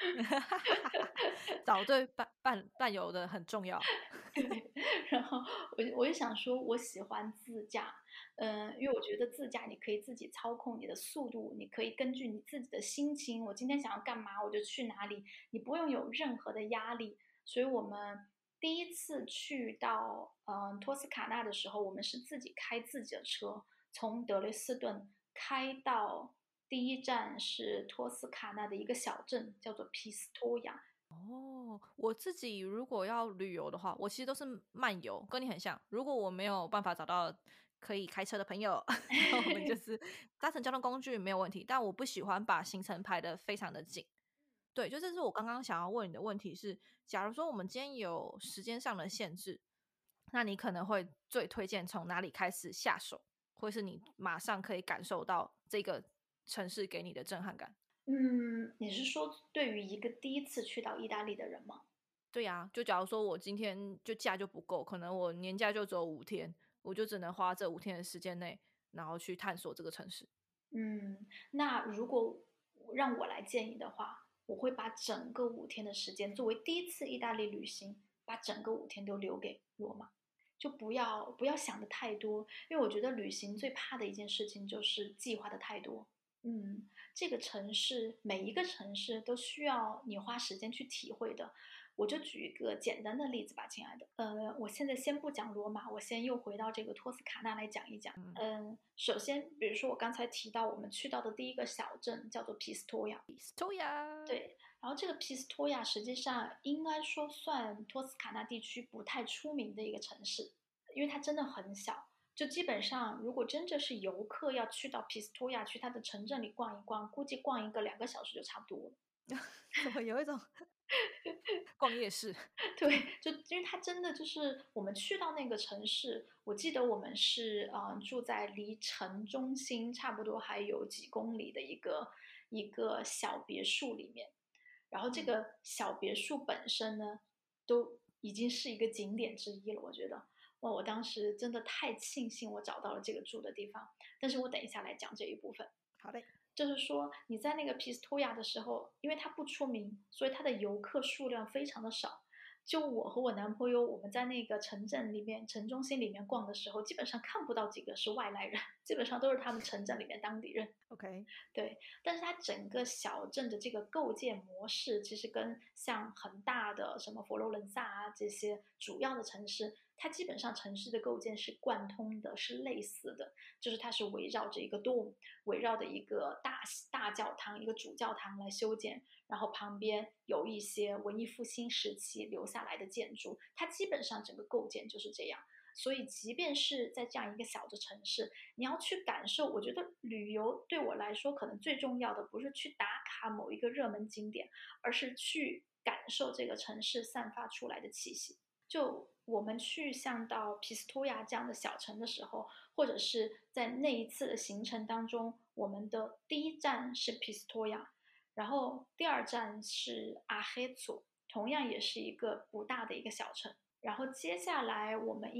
找对伴游的很重要。 对，然后我就想说，我喜欢自驾，因为我觉得自驾你可以自己操控你的速度，你可以根据你自己的心情，我今天想要干嘛我就去哪里，你不用有任何的压力。所以我们第一次去到托斯卡纳的时候，我们是自己开自己的车，从德累斯顿开到第一站是托斯卡纳的一个小镇，叫做皮斯托亚。 哦，我自己如果要旅游的话，我其实都是漫游，跟你很像。如果我没有办法找到可以开车的朋友，那我们就是搭乘交通工具没有问题。但我不喜欢把行程排得非常的紧。对，就这是我刚刚想要问你的问题是，假如说我们今天有时间上的限制，那你可能会最推荐从哪里开始下手，或是你马上可以感受到这个城市给你的震撼感？ 你是说对于一个第一次去到意大利的人吗？ 对呀，就假如说我今天就假就不够，可能我年假就只有5天，我就只能花这5天的时间内，然后去探索这个城市。 那如果让我来建议的话，我会把整个5天的时间作为第一次意大利旅行，把整个5天都留给罗马，就不要想的太多，因为我觉得旅行最怕的一件事情就是计划的太多。这个城市每一个城市都需要你花时间去体会的。我就举一个简单的例子吧，亲爱的。我现在先不讲罗马，我先又回到这个托斯卡纳来讲一讲。 嗯首先，比如说我刚才提到我们去到的第一个小镇叫做皮斯托亚， ，Pistoia。 对，然后这个皮斯托亚实际上应该说算托斯卡纳地区不太出名的一个城市，因为它真的很小。就基本上，如果真的是游客要去到皮斯托亚，去它的城镇里逛一逛，估计逛一个2个小时就差不多了。 怎么有一种逛夜市？ 对，就因为它真的就是我们去到那个城市，我记得我们是住在离城中心差不多还有几公里的一个小别墅里面，然后这嗯， 个小别墅本身呢，都已经是一个景点之一了。我觉得，哇，我当时真的太庆幸我找到了这个住的地方。但是我等一下来讲这一部分。 好嘞。 就是说你在那个皮斯托亚的时候，因为它不出名，所以它的游客数量非常的少。就我和我男朋友，我们在那个城镇里面、城中心里面逛的时候，基本上看不到几个是外来人，基本上都是他们城镇里面当地人。 OK。 对，但是它整个小镇的这个构建模式，其实跟像很大的什么佛罗伦萨啊这些主要的城市，它基本上城市的构建是贯通的，是类似的，就是它是围绕着一个 dome，围绕的一个大教堂，一个主教堂来修建，然后旁边有一些文艺复兴时期留下来的建筑，它基本上整个构建就是这样。所以，即便是在这样一个小的城市，你要去感受，我觉得旅游对我来说，可能最重要的不是去打卡某一个热门景点，而是去感受这个城市散发出来的气息。就我们去像到皮斯托亚这样的小城的时候，或者是在那一次的行程当中，我们的第一站是皮斯托亚，然后第二站是阿黑佐，同样也是一个不大的一个小城。然后接下来我们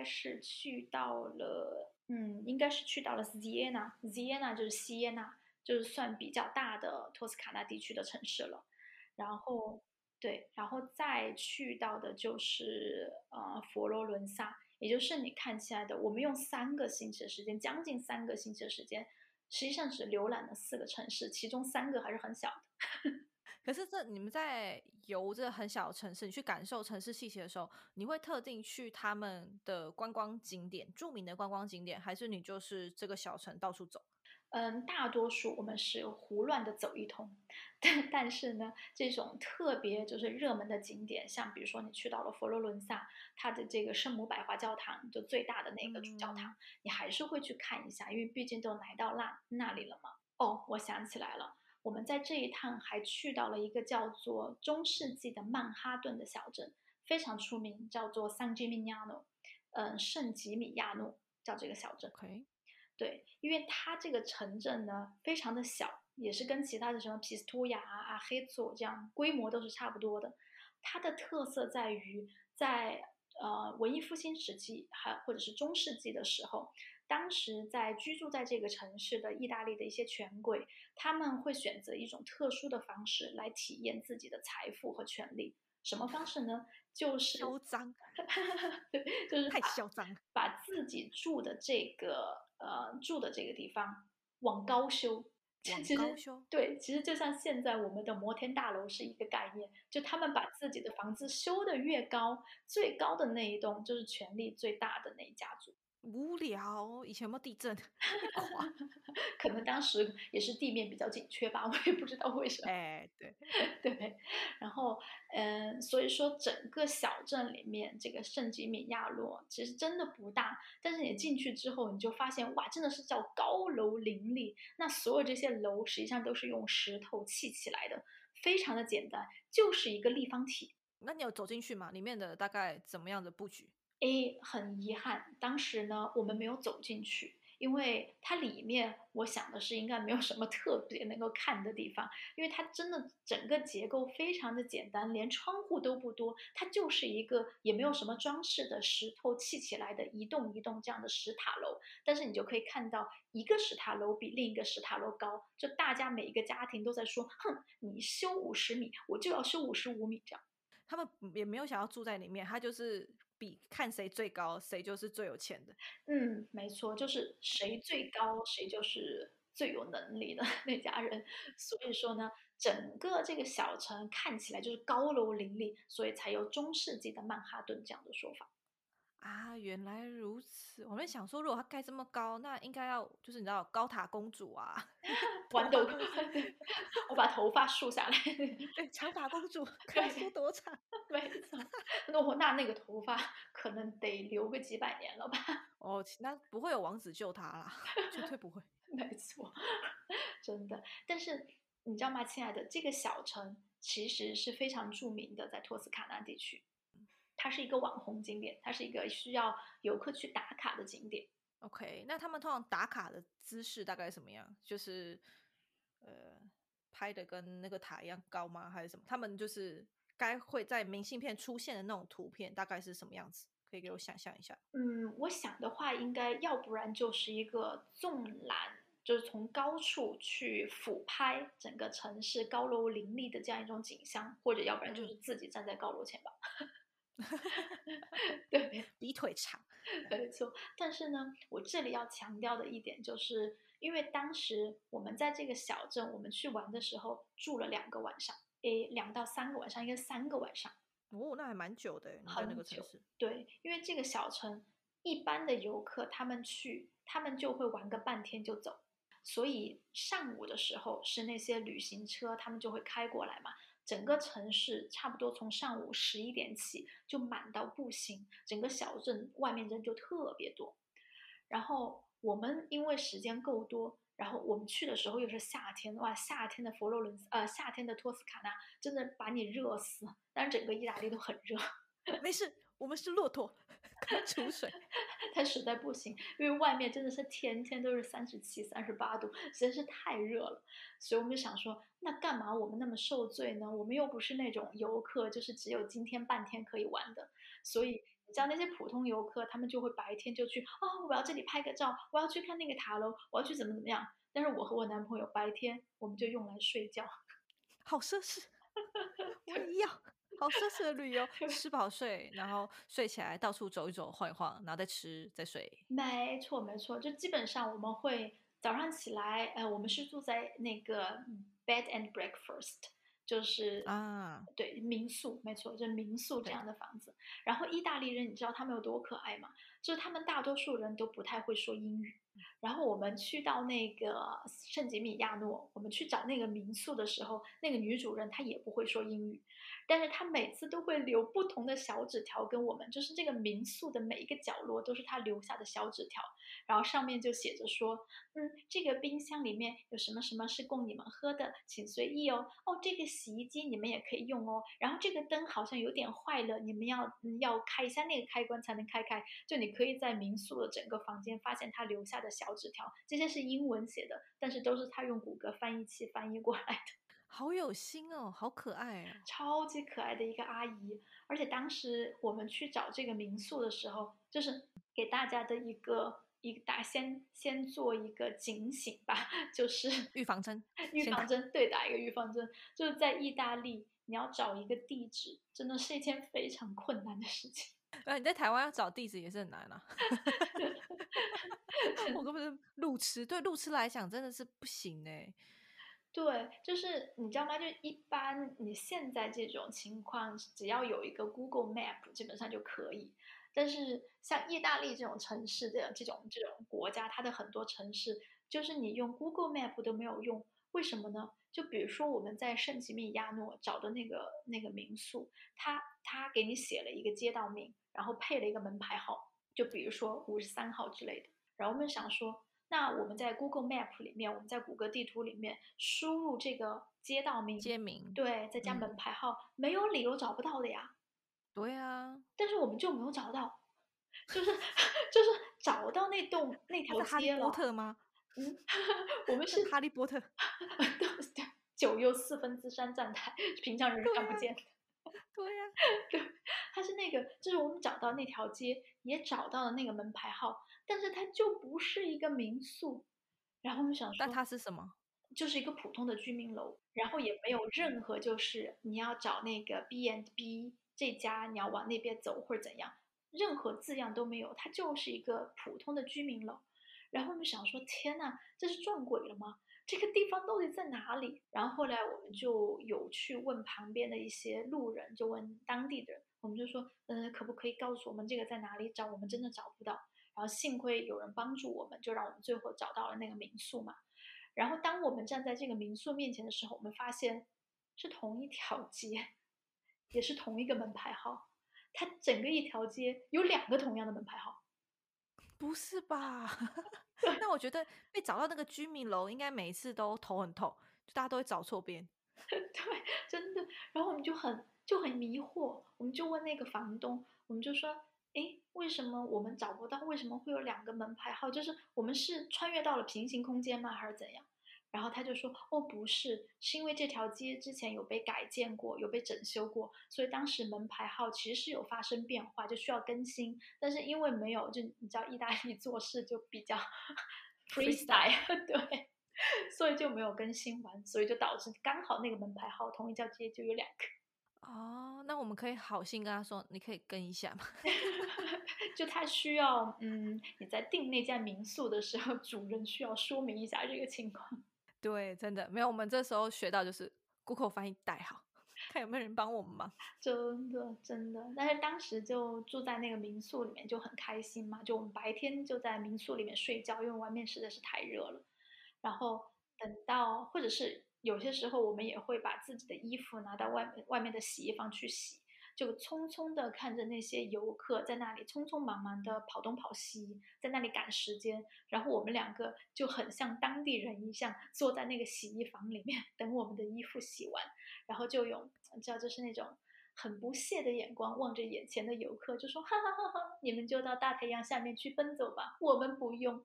应该是去到了 Siena 就是西耶纳，就是算比较大的托斯卡纳地区的城市了。然后对，然后再去到的就是佛罗伦萨，也就是你看起来的，我们用3个星期的时间，将近3个星期的时间，实际上只浏览了4个城市，其中3个还是很小的。 可是你们在游这很小的城市，你去感受城市气息的时候，你会特定去他们的观光景点，著名的观光景点，还是你就是这个小城到处走？ 大多数我们是胡乱的走一通，但是呢，这种特别就是热门的景点，像比如说你去到了佛罗伦萨，它的这个圣母百花教堂，就最大的那个主教堂， 嗯。 你还是会去看一下，因为毕竟都来到那里了嘛。哦，我想起来了，我们在这一趟还去到了一个叫做中世纪的曼哈顿的小镇，非常出名，叫做 San Gimignano，圣吉米亚诺叫这个小镇。 OK。 对，因为它这个城镇呢非常的小，也是跟其他的什么皮斯图亚啊、黑佐这样规模都是差不多的。它的特色在于在文艺复兴时期，还或者是中世纪的时候， 当时在居住在这个城市的意大利的一些权贵，他们会选择一种特殊的方式来体验自己的财富和权利。什么方式呢？就是嚣张， 对，就是太把嚣张了。 自己住的这个地方往高修。 往其实高修。 对，其实就像现在我们的摩天大楼是一个概念，就他们把自己的房子修得越高，最高的那一栋就是权力最大的那一家族。 无聊，以前有没有地震？会垮。 可能当时也是地面比较紧缺吧，我也不知道为什么。 哎，对。 对，然后，所以说整个小镇里面，这个圣吉米亚诺其实真的不大，但是你进去之后，你就发现，哇，真的是叫高楼林立。那所有这些楼实际上都是用石头砌起来的，非常的简单，就是一个立方体。 那你有走进去吗？里面的大概怎么样的布局？ 诶，很遗憾，当时呢，我们没有走进去，因为它里面我想的是应该没有什么特别能够看的地方，因为它真的整个结构非常的简单，连窗户都不多，它就是一个也没有什么装饰的石头砌起来的一栋一栋这样的石塔楼，但是你就可以看到一个石塔楼比另一个石塔楼高，就大家每一个家庭都在说，哼，你修50米，我就要修55米这样。 他们也没有想要住在里面，他就是比看谁最高，谁就是最有钱的。 嗯，没错，就是谁最高，谁就是最有能力的那家人。所以说呢，整个这个小城看起来就是高楼林立，所以才有中世纪的曼哈顿这样的说法。 啊，原来如此。我在想说，如果它盖这么高，那应该要就是你知道高塔公主啊， 豌豆， 头发那么长。 对，我把头发竖下来， 对，长发公主可以对， 梳多长？ 没错。那个头发可能得留个几百年了吧。 哦，那不会有王子救她啦，绝对不会。 没错，真的。但是你知道吗，亲爱的，这个小城其实是非常著名的，在托斯卡纳地区。它是一个网红景点，它是一个需要游客去打卡的景点。 OK，那他们通常打卡的姿势大概什么样？就是呃，拍的跟那个塔一样高吗？还是什么？他们就是该会在明信片出现的那种图片，大概是什么样子？可以给我想象一下。 嗯，我想的话，应该要不然就是一个纵览，就是从高处去俯拍整个城市高楼林立的这样一种景象，或者要不然就嗯。 是自己站在高楼前吧。对， 比腿长。 没错。但是呢，我这里要强调的一点就是，因为当时我们在这个小镇，我们去玩的时候住了2个晚上，2到3个晚上，应该3个晚上。 哦，那还蛮久的诶，你在那个很久。 城市。 对，因为这个小城一般的游客他们去，他们就会玩个半天就走，所以上午的时候是那些旅行车，他们就会开过来嘛。整个城市差不多从上午11点起就满到不行，整个小镇外面人就特别多。然后我们因为时间够多，然后我们去的时候又是夏天，哇，夏天的夏天的托斯卡纳真的把你热死。当然整个意大利都很热。 没事，我们是骆驼，可以储水。 但实在不行，因为外面真的是天天都是37、38度，实在是太热了。所以我们就想说，那干嘛我们那么受罪呢？我们又不是那种游客，就是只有今天半天可以玩的。所以你知道那些普通游客，他们就会白天就去，哦，我要这里拍个照，我要去看那个塔楼，我要去怎么样。但是我和我男朋友白天我们就用来睡觉。 好奢侈，我也要。好奢侈的旅游，吃饱睡，然后睡起来到处走一走、晃一晃，然后再吃再睡。 没错，没错，就基本上我们会早上起来，我们是住在那个bed and breakfast，就是啊。 对民宿，没错，就是民宿这对。 样的房子。然后意大利人，你知道他们有多可爱吗？就是他们大多数人都不太会说英语。然后我们去到那个圣吉米亚诺，我们去找那个民宿的时候，那个女主人她也不会说英语，但是她每次都会留不同的小纸条跟我们，就是这个民宿的每一个角落都是她留下的小纸条，然后上面就写着说，这个冰箱里面有什么什么是供你们喝的，请随意哦。哦，这个洗衣机你们也可以用哦。然后这个灯好像有点坏了，你们要开一下那个开关才能开开。就你可以在民宿的整个房间发现他留下的小纸条，这些是英文写的，但是都是他用谷歌翻译器翻译过来的。 好有心哦，好可爱哦。 超级可爱的一个阿姨。而且当时我们去找这个民宿的时候，就是给大家的一个先做一个警醒吧，就是预防针预先打。 防针，对，打一个预防针。就是在意大利，你要找一个地址，真的是一件非常困难的事情。 你在台湾要找地址也是很难啊。我根本是路痴，对路痴来讲真的是不行哎。 对，就是你知道吗？就一般你现在这种情况，只要有一个 Google Map，基本上就可以。但是像意大利这种城市的这种国家，它的很多城市，就是你用 Google Map 都没有用。为什么呢？就比如说我们在圣吉米亚诺找的那个民宿，他给你写了一个街道名，然后配了一个门牌号，就比如说53号之类的。然后我们想说，那我们在 Google Map 里面，我们在谷歌地图里面输入这个街道名， 街名。 对，再加门牌号，没有理由找不到的呀。 对啊。 但是我们就没有找到，就是就是找到那条他是哈利街了。 波特吗？ 嗯，我们那是是哈利波特。 对九又四分之三站台，平常人是对啊。 看不见的。 对啊。 对，它是那个，就是我们找到那条街，也找到了那个门牌号，但是它就不是一个民宿。然后我们想那说， 他是什么？ 就是一个普通的居民楼，然后也没有任何就是你要找那个 B&B 这家，你要往那边走或者怎样，任何字样都没有，它就是一个普通的居民楼。然后我们想说，天呐，这是撞鬼了吗？这个地方到底在哪里？然后后来我们就有去问旁边的一些路人，就问当地的人，我们就说，可不可以告诉我们这个在哪里找？我们真的找不到。然后幸亏有人帮助我们，就让我们最后找到了那个民宿嘛。然后当我们站在这个民宿面前的时候，我们发现是同一条街，也是同一个门牌号，它整个一条街有2个同样的门牌号。 不是吧？那我觉得被找到那个居民楼，应该每一次都头很痛，就大家都会找错边。 对，真的。然后我们就很迷惑，我们就问那个房东，我们就说，诶，为什么我们找不到？为什么会有2个门牌号？就是我们是穿越到了平行空间吗？还是怎样？然后他就说，哦，不是，是因为这条街之前有被改建过，有被整修过，所以当时门牌号其实是有发生变化，就需要更新。但是因为没有，就你知道意大利做事就比较 freestyle。 freestyle，对。所以就没有更新完，所以就导致刚好那个门牌号同一条街就有2个。 哦，那我们可以好心跟他说，你可以跟一下吗？ 就他需要，你在订那家民宿的时候，主人需要说明一下这个情况。 对，真的没有。我们这时候学到就是 Google 翻译带好，看有没有人帮我们忙。 真的真的，但是当时就住在那个民宿里面就很开心嘛，就我们白天就在民宿里面睡觉，因为外面实在是太热了。然后等到，或者是有些时候我们也会把自己的衣服拿到外面的洗衣房去洗，就匆匆的看着那些游客在那里匆匆忙忙的跑东跑西，在那里赶时间，然后我们2个就很像当地人一样坐在那个洗衣房里面等我们的衣服洗完，然后就有你知道就是那种很不屑的眼光望着眼前的游客，就说哈哈哈哈，你们就到大太阳下面去奔走吧，我们不用。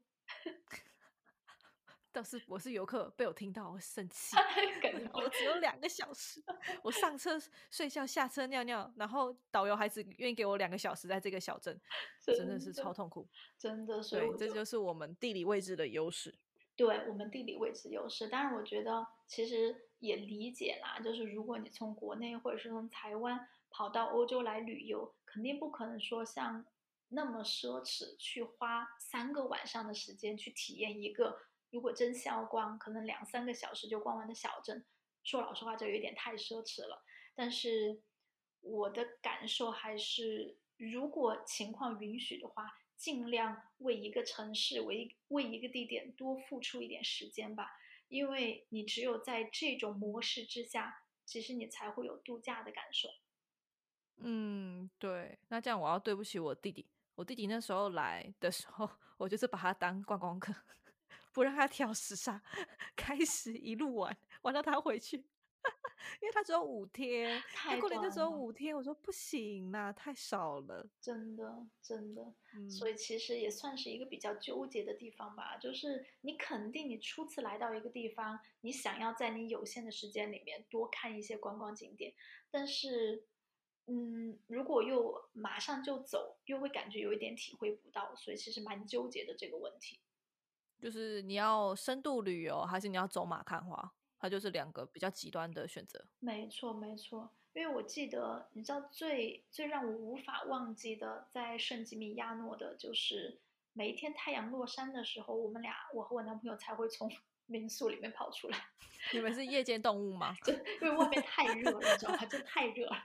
倒是我是游客，被我听到我会生气。 肯定会。 我只有2个小时，我上车睡觉，下车尿尿，然后导游还只愿意给我2个小时在这个小镇，真的是真的超痛苦。 真的，所以对， 我就这就是我们地理位置的优势。 对我们地理位置优势。当然，我觉得其实也理解啦，就是如果你从国内或者是从台湾跑到欧洲来旅游，肯定不可能说像那么奢侈，去花3个晚上的时间去体验一个，如果真是要逛，可能2、3个小时就逛完的小镇。说老实话，这有一点太奢侈了。但是我的感受还是，如果情况允许的话，尽量为一个城市、为一个地点多付出一点时间吧。因为你只有在这种模式之下，其实你才会有度假的感受。 嗯，对。那这样我要对不起我弟弟。我弟弟那时候来的时候，我就是把他当观光客，不让他挑时差，开始一路玩，玩到他回去。因为他只有5天，他太过年就只有短了。 5天。我说不行啦，太少了。 真的，真的，所嗯。 以其实也算是一个比较纠结的地方吧。就是你肯定你初次来到一个地方，你想要在你有限的时间里面多看一些观光景点，但是如果又马上就走，又会感觉有一点体会不到，所以其实蛮纠结的这个问题。 就是你要深度旅游，还是你要走马看花？它就是两个比较极端的选择。 没错，没错，因为我记得，你知道最让我无法忘记的，在圣吉米亚诺的，就是每一天太阳落山的时候，我和我男朋友才会从民宿里面跑出来， 你们是夜间动物吗？ 就因为外面太热了，你知道吗？真的太热了。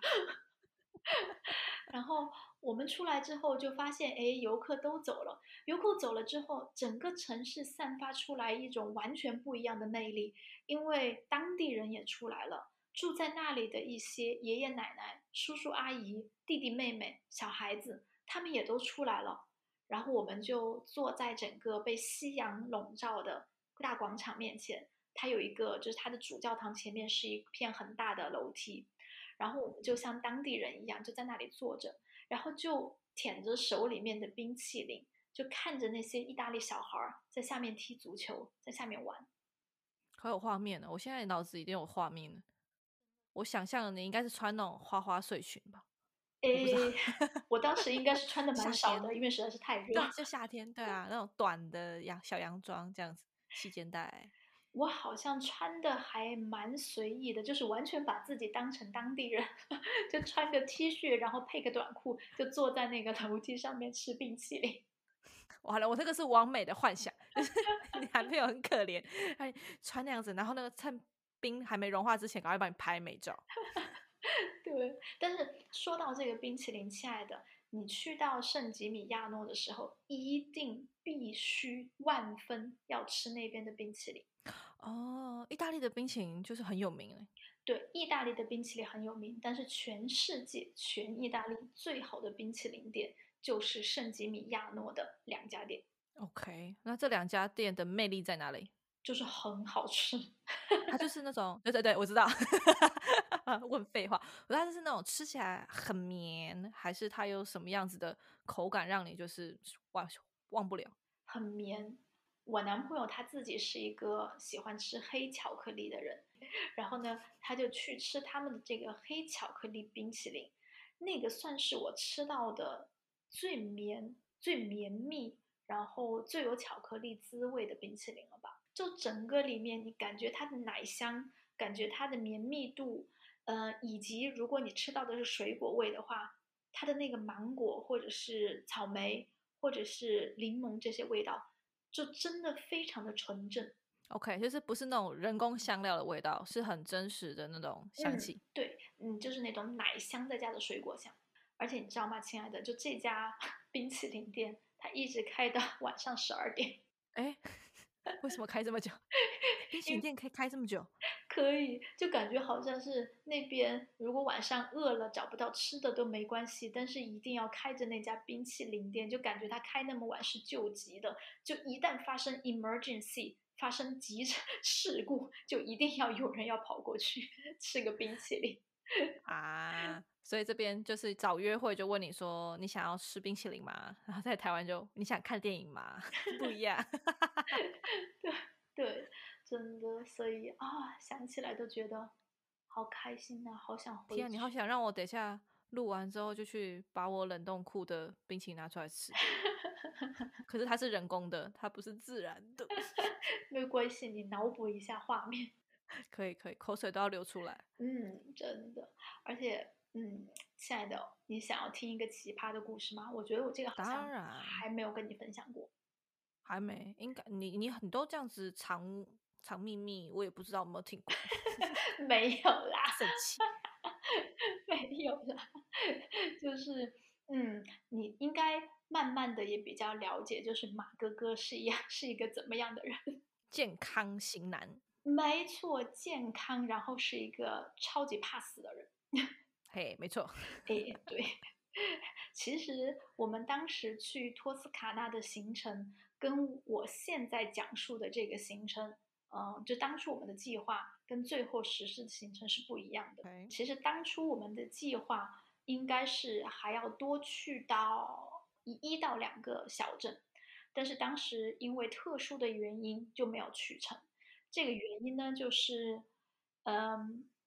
然后我们出来之后就发现，哎，游客都走了。游客走了之后，整个城市散发出来一种完全不一样的魅力，因为当地人也出来了，住在那里的一些爷爷奶奶、叔叔阿姨、弟弟妹妹、小孩子，他们也都出来了。然后我们就坐在整个被夕阳笼罩的大广场面前，它有一个，就是它的主教堂前面是一片很大的楼梯，然后我们就像当地人一样，就在那里坐着，然后就舔着手里面的冰淇淋，就看着那些意大利小孩在下面踢足球，在下面玩。 好有画面呢、我现在脑子已经有画面了。我想象的你应该是穿那种花花睡裙吧？我不知道， 诶，我当时应该是穿的蛮少的， 夏天， 因为实在是太热。 对，就夏天，对啊，那种短的小洋装这样子，细肩带。 我好像穿的还蛮随意的，就是完全把自己当成当地人，就穿个 T 恤，然后配个短裤，就坐在那个楼梯上面吃冰淇淋。 完了，我这个是完美的幻想，就是你男朋友很可怜，他穿那样子，然后那个趁冰还没融化之前，赶快帮你拍美照。 对，但是说到这个冰淇淋，亲爱的，你去到圣吉米亚诺的时候，一定必须万分要吃那边的冰淇淋。 哦，意大利的冰淇淋就是很有名诶。 对，意大利的冰淇淋很有名，但是全世界全意大利最好的冰淇淋店就是圣吉米亚诺的2家店， OK，那这两家店的魅力在哪里？ 就是很好吃。 它就是那种，对对对，我知道，问废话。我说它就是那种吃起来很绵，还是它有什么样子的口感让你就是忘不了很绵。我男朋友他自己是一个喜欢吃黑巧克力的人，然后呢，他就去吃他们的这个黑巧克力冰淇淋，那个算是我吃到的最绵、最绵密，然后最有巧克力滋味的冰淇淋了吧？就整个里面，你感觉它的奶香，感觉它的绵密度，以及如果你吃到的是水果味的话，它的那个芒果或者是草莓或者是柠檬这些味道，就真的非常的纯正。 ？OK，就是不是那种人工香料的味道，是很真实的那种香嗯， 气。 对，就是那种奶香再加的水果香。而且你知道吗，亲爱的，就这家冰淇淋店，它一直开到晚上12点。 哎，为什么开这么久？冰淇淋店可以开这么久？ 可以，就感觉好像是那边如果晚上饿了找不到吃的都没关系，但是一定要开着那家冰淇淋店，就感觉它开那么晚是救急的，就一旦发生 emergency，发生急诊事故，就一定要有人要跑过去吃个冰淇淋。 啊，所以这边就是早约会就问你说你想要吃冰淇淋吗？然后在台湾就你想看电影吗？不一样。 对对，真的，所以啊，想起来都觉得好开心啊，好想天啊，你好回去。 想让我等一下录完之后就去把我冷冻库的冰淇淋拿出来吃，可是它是人工的，它不是自然的。 没关系，你脑补一下画面。 可以可以，口水都要流出来。 真的，而且，亲爱的，你想要听一个奇葩的故事吗？我觉得我这个好当像然还没有跟你分享过。 还没，应该你很多这样子藏秘密，我也不知道有没有听过。 没有啦， 生气。 没有啦，就是，你应该慢慢的也比较了解，就是马哥哥是一个怎么样的人。 健康型男。 没错，健康，然后是一个超级怕死的人。 嘿，没错。 诶，对，其实我们当时去托斯卡纳的行程，跟我现在讲述的这个行程，就当初我们的计划跟最后实施的行程是不一样的。 OK。 其实当初我们的计划应该是还要多去到1到2个小镇，但是当时因为特殊的原因就没有去成。这个原因呢，就是，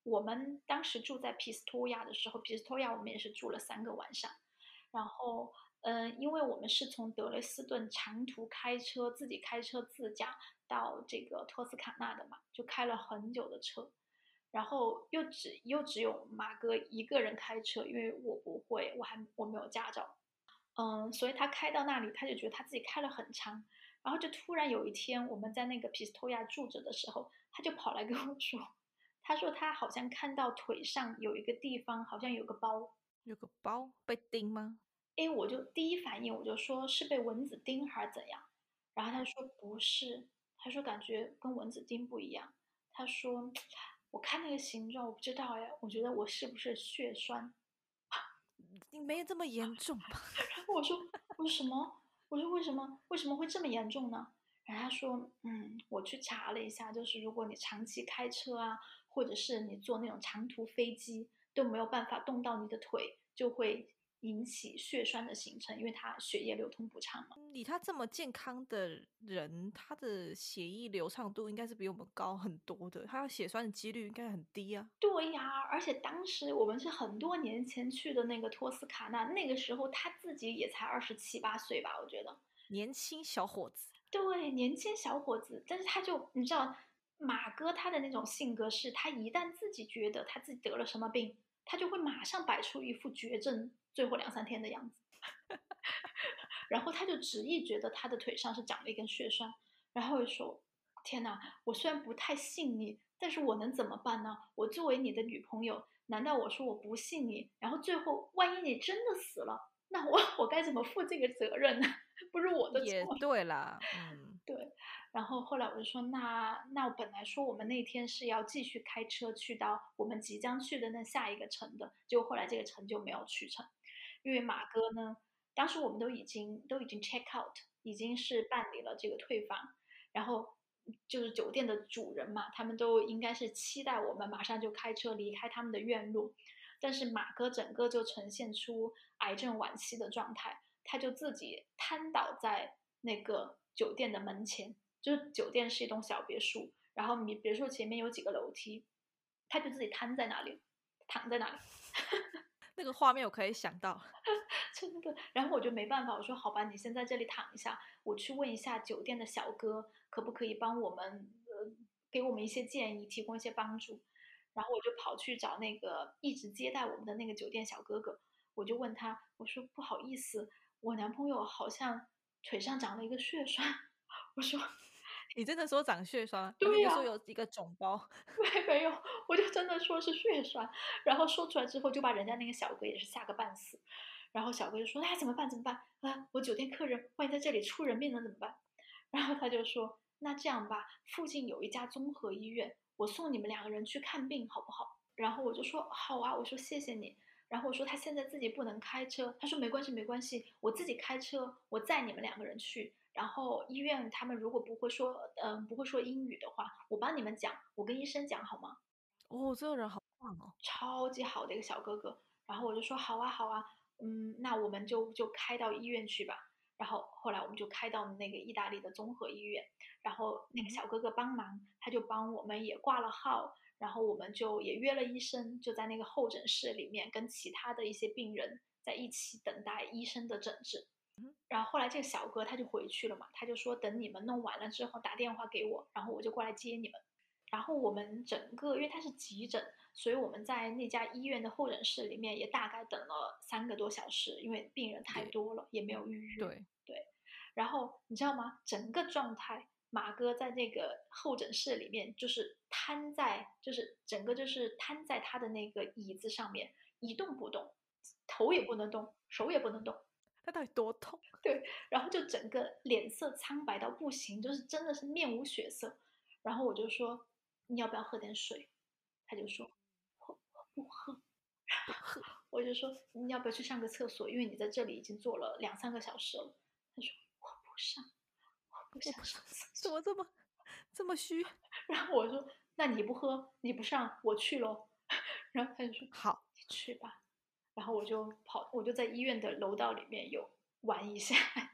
我们当时住在皮斯托亚的时候，皮斯托亚我们也是住了3个晚上。然后，因为我们是从德累斯顿长途开车，自己开车自驾到这个托斯卡纳的嘛，就开了很久的车。然后又只有马哥一个人开车，因为我不会，我没有驾照。所以他开到那里，他就觉得他自己开了很长，然后就突然有一天，我们在那个皮斯托亚住着的时候，他就跑来跟我说，他说他好像看到腿上有一个地方好像有个包。 有个包被叮吗？ 诶，我就第一反应我就说是被蚊子叮还是怎样，然后他说不是，他说感觉跟蚊子叮不一样，他说我看那个形状我不知道哎，我觉得我是不是血栓？ 你没这么严重吧？ 然后我说什么？我说为什么会这么严重呢？然后他说，我去查了一下，就是如果你长期开车啊，或者是你坐那种长途飞机，都没有办法动到你的腿，就会引起血栓的形成，因为它血液流通不畅嘛。 以他这么健康的人，他的血液流畅度应该是比我们高很多的，他要血栓的几率应该很低啊。 对呀，而且当时我们是很多年前去的那个托斯卡纳，那个时候他自己也才27、8岁吧，我觉得。 年轻小伙子， 对，年轻小伙子，但是他就你知道，马哥他的那种性格是，他一旦自己觉得他自己得了什么病，他就会马上摆出一副绝症，最后2、3天的样子。然后他就执意觉得他的腿上是长了一根血栓，然后就说：“天哪，我虽然不太信你，但是我能怎么办呢？我作为你的女朋友，难道我说我不信你，然后最后万一你真的死了，那我该怎么负这个责任呢？不是我的也错。” 对啦，嗯， 对，然后后来我就说，那我本来说我们那天是要继续开车去到我们即将去的那下一个城的，结果后来这个城就没有去成，因为马哥呢，当时我们都已经 check out，已经是办理了这个退房，然后就是酒店的主人嘛，他们都应该是期待我们马上就开车离开他们的院路，但是马哥整个就呈现出癌症晚期的状态。他就自己瘫倒在那个酒店的门前，就是酒店是一栋小别墅，然后你别墅前面有几个楼梯，他就自己瘫在那里，躺在那里。 那个画面我可以想到， 真的。然后我就没办法，我说好吧，你先在这里躺一下，我去问一下酒店的小哥，可不可以帮我们给我们一些建议，提供一些帮助。然后我就跑去找那个一直接待我们的那个酒店小哥哥，我就问他，我说不好意思，我男朋友好像腿上长了一个血栓。我说你真的说长血栓，还是对呀、 你就说有一个肿包？ 没有，我就真的说是血栓，然后说出来之后就把人家那个小哥也是吓个半死，然后小哥就说：“哎，怎么办？怎么办？啊，我酒店客人万一在这里出人命了怎么办？”然后他就说：“那这样吧，附近有一家综合医院，我送你们2个人去看病好不好？”然后我就说：“好啊。”我说：“谢谢你。”然后我说：“他现在自己不能开车。”他说：“没关系，没关系，我自己开车，我载你们2个人去。”然后医院他们如果不会说英语的话，我帮你们讲，我跟医生讲好吗？ 哦，这个人好棒哦。 超级好的一个小哥哥。然后我就说好啊好啊，那我们就开到医院去吧。然后后来我们就开到那个意大利的综合医院，然后那个嗯小哥哥帮忙，他就帮我们也挂了号，然后我们就也约了医生，就在那个候诊室里面跟其他的一些病人在一起等待医生的诊治。 哼， 然后后来这个小哥他就回去了嘛，他就说等你们弄完了之后打电话给我，然后我就过来接你们。然后我们整个因为他是急诊，所以我们在那家医院的候诊室里面也大概等了3个多小时，因为病人太也多了，也没有预约。 对， 对，然后你知道吗？整个状态，马哥在那个候诊室里面就是瘫在，就是整个就是瘫在他的那个椅子上面，一动不动，头也不能动，手也不能动。 他到底多痛？ 对，然后就整个脸色苍白到不行，就是真的是面无血色。然后我就说你要不要喝点水？他就说我不喝。 不喝， 我就说你要不要去上个厕所？因为你在这里已经坐了2、3个小时了。他说我不上，我不我不想上厕所。 怎么这么虚？ 然后我说那你不喝，你不上，我去喽。然后他就说好， 你去吧。然后我就在医院的楼道里面有玩一下，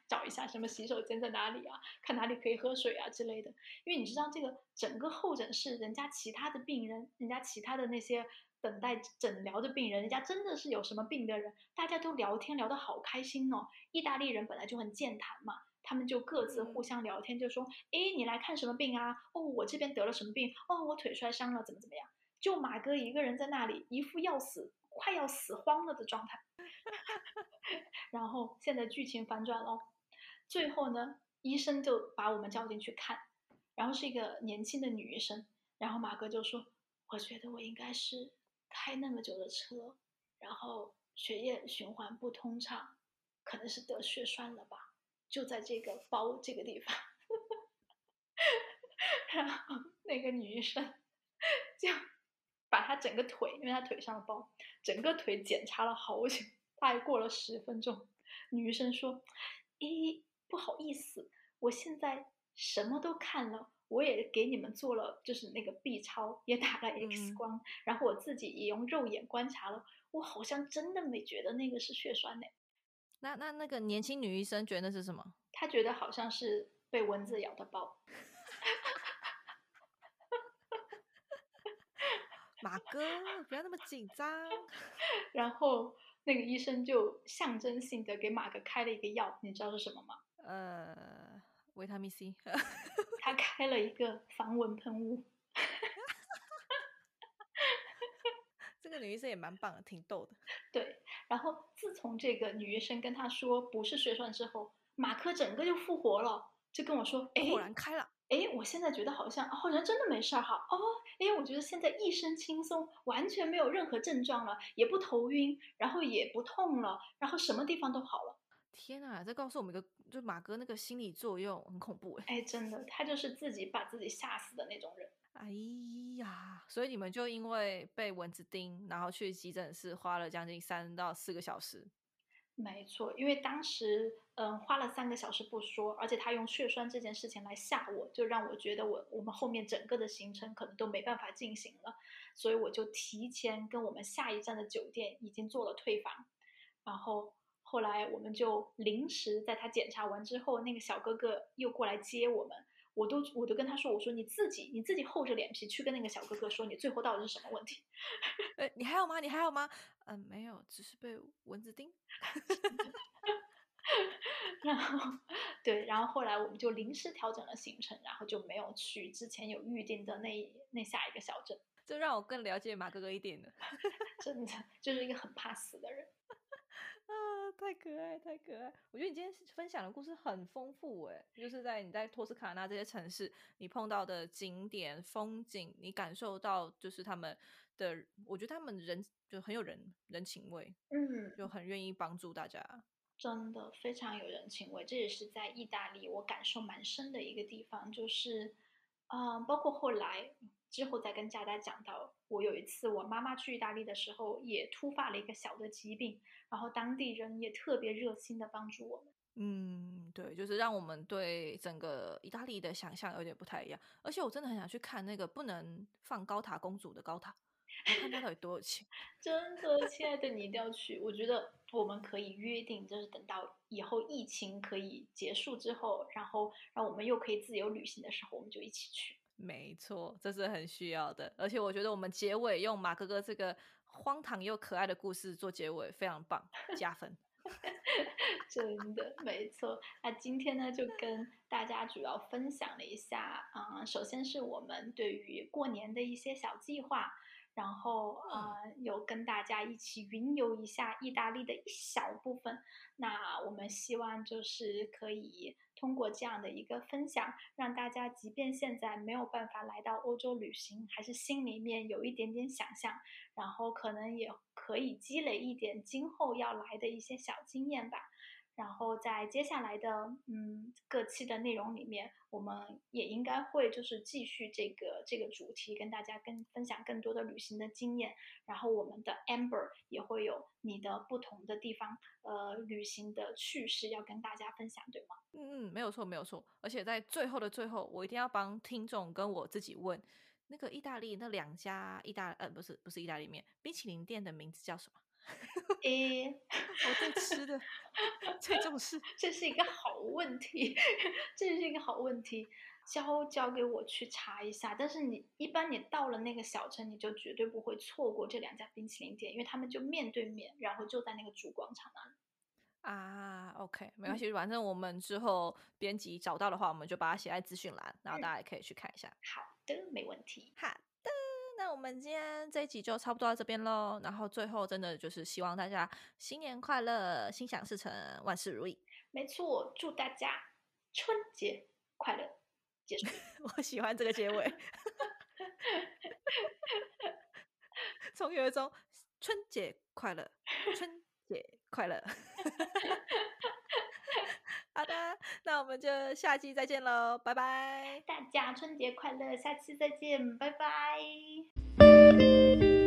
找一下什么洗手间在哪里啊，看哪里可以喝水啊之类的。因为你知道这个整个候诊室，人家其他的病人，人家其他的那些等待诊疗的病人，人家真的是有什么病的人，大家都聊天聊得好开心哦。意大利人本来就很健谈嘛，他们就各自互嗯， 相聊天，就说：“诶，你来看什么病啊？哦，我这边得了什么病？哦，我腿摔伤了，怎么怎么样？”就马哥一个人在那里，一副要死、快要死慌了的状态。然后现在剧情反转了，最后呢，医生就把我们叫进去看，然后是一个年轻的女医生，然后马哥就说：“我觉得我应该是开那么久的车，然后血液循环不通畅，可能是得血栓了吧，就在这个包这个地方。”然后那个女医生就把她整个腿，因为她腿上的包，整个腿检查了好久，大概过了10分钟。女医生说：“咦，不好意思，我现在什么都看了，我也给你们做了，就是那个 B 超，也打了 X 嗯嗯， 光，然后我自己也用肉眼观察了，我好像真的没觉得那个是血栓呢。” 那个年轻女医生觉得那是什么？ 她觉得好像是被蚊子咬的包。 马哥，不要那么紧张。 然后那个医生就象征性的给马哥开了一个药，你知道是什么吗？ 维他命 C。 他开了一个防蚊喷雾。 这个女医生也蛮棒的，挺逗的。 对，然后自从这个女医生跟他说不是血栓之后，马克整个就复活了，就跟我说：“哎， 果然开了。 哎，我现在觉得好像真的没事儿哈。哦，哎，我觉得现在一身轻松，完全没有任何症状了，也不头晕，然后也不痛了，然后什么地方都好了。” 天啊，这告诉我们一个，就马哥那个心理作用很恐怖哎。 哎，真的，他就是自己把自己吓死的那种人。 哎呀，所以你们就因为被蚊子叮，然后去急诊室花了将近3到4个小时。 没错，因为当时，花了3个小时不说，而且他用血栓这件事情来吓我，就让我觉得我们后面整个的行程可能都没办法进行了，所以我就提前跟我们下一站的酒店已经做了退房，然后后来我们就临时在他检查完之后，那个小哥哥又过来接我们，我都跟他说，我说你自己厚着脸皮去跟那个小哥哥说你最后到底是什么问题。 哎，你还好吗？你还好吗？没有，只是被蚊子叮。 然后对，然后后来我们就临时调整了行程，然后就没有去之前有预定的那下一个小镇。 这让我更了解马哥哥一点了。 真的就是一个很怕死的人。 啊，太可爱，太可爱！我觉得你今天分享的故事很丰富诶，就是你在托斯卡纳这些城市，你碰到的景点、风景，你感受到就是他们的，我觉得他们人就很有人情味，就嗯， 很愿意帮助大家。 真的非常有人情味，这也是在意大利我感受蛮深的一个地方，就是，包括后来之后再跟大家讲到，我有一次我妈妈去意大利的时候，也突发了一个小的疾病，然后当地人也特别热心的帮助我们。 嗯，对，就是让我们对整个意大利的想象有点不太一样。而且我真的很想去看那个不能放高塔公主的高塔，我要看它到底多有钱。 真的，亲爱的，你一定要去。我觉得我们可以约定，就是等到以后疫情可以结束之后，然后让我们又可以自由旅行的时候，我们就一起去。 没错，这是很需要的。而且我觉得我们结尾用马哥哥这个荒唐又可爱的故事做结尾，非常棒，加分。 真的，没错。那今天呢，就跟大家主要分享了一下，首先是我们对于过年的一些小计划，然后嗯有跟大家一起云游一下意大利的一小部分。那我们希望就是可以通过这样的一个分享，让大家即便现在没有办法来到欧洲旅行，还是心里面有一点点想象，然后可能也可以积累一点今后要来的一些小经验吧。然后在接下来的各期的内容里面，我们也应该会就是继续这个主题，跟大家分享更多的旅行的经验。然后我们的 Amber 也会有你的不同的地方旅行的趣事要跟大家分享，对吗？ 嗯，没有错，没有错。而且在最后的最后，我一定要帮听众跟我自己问，那个意大利那2家不是意大利面冰淇淋店的名字叫什么？ 诶， 我对吃的最重视。 这是一个好问题，这是一个好问题，交给我去查一下。但是一般你到了那个小城，你就绝对不会错过这两家冰淇淋店，因为他们就面对面，然后就在那个主广场那里。 啊，OK，没关嗯， 系，反正我们之后编辑找到的话，我们就把它写在资讯栏，然后大嗯， 家也可以去看一下。 好的，没问题。 好的，那我们今天这一集就差不多到这边喽。然后最后真的就是希望大家新年快乐，心想事成，万事如意。 没错，祝大家春节快乐！结束。 我喜欢这个结尾，从有一种春节快乐，春节快乐。好的，那我们就下期再见喽，拜拜。 大家春节快乐，下期再见，拜拜。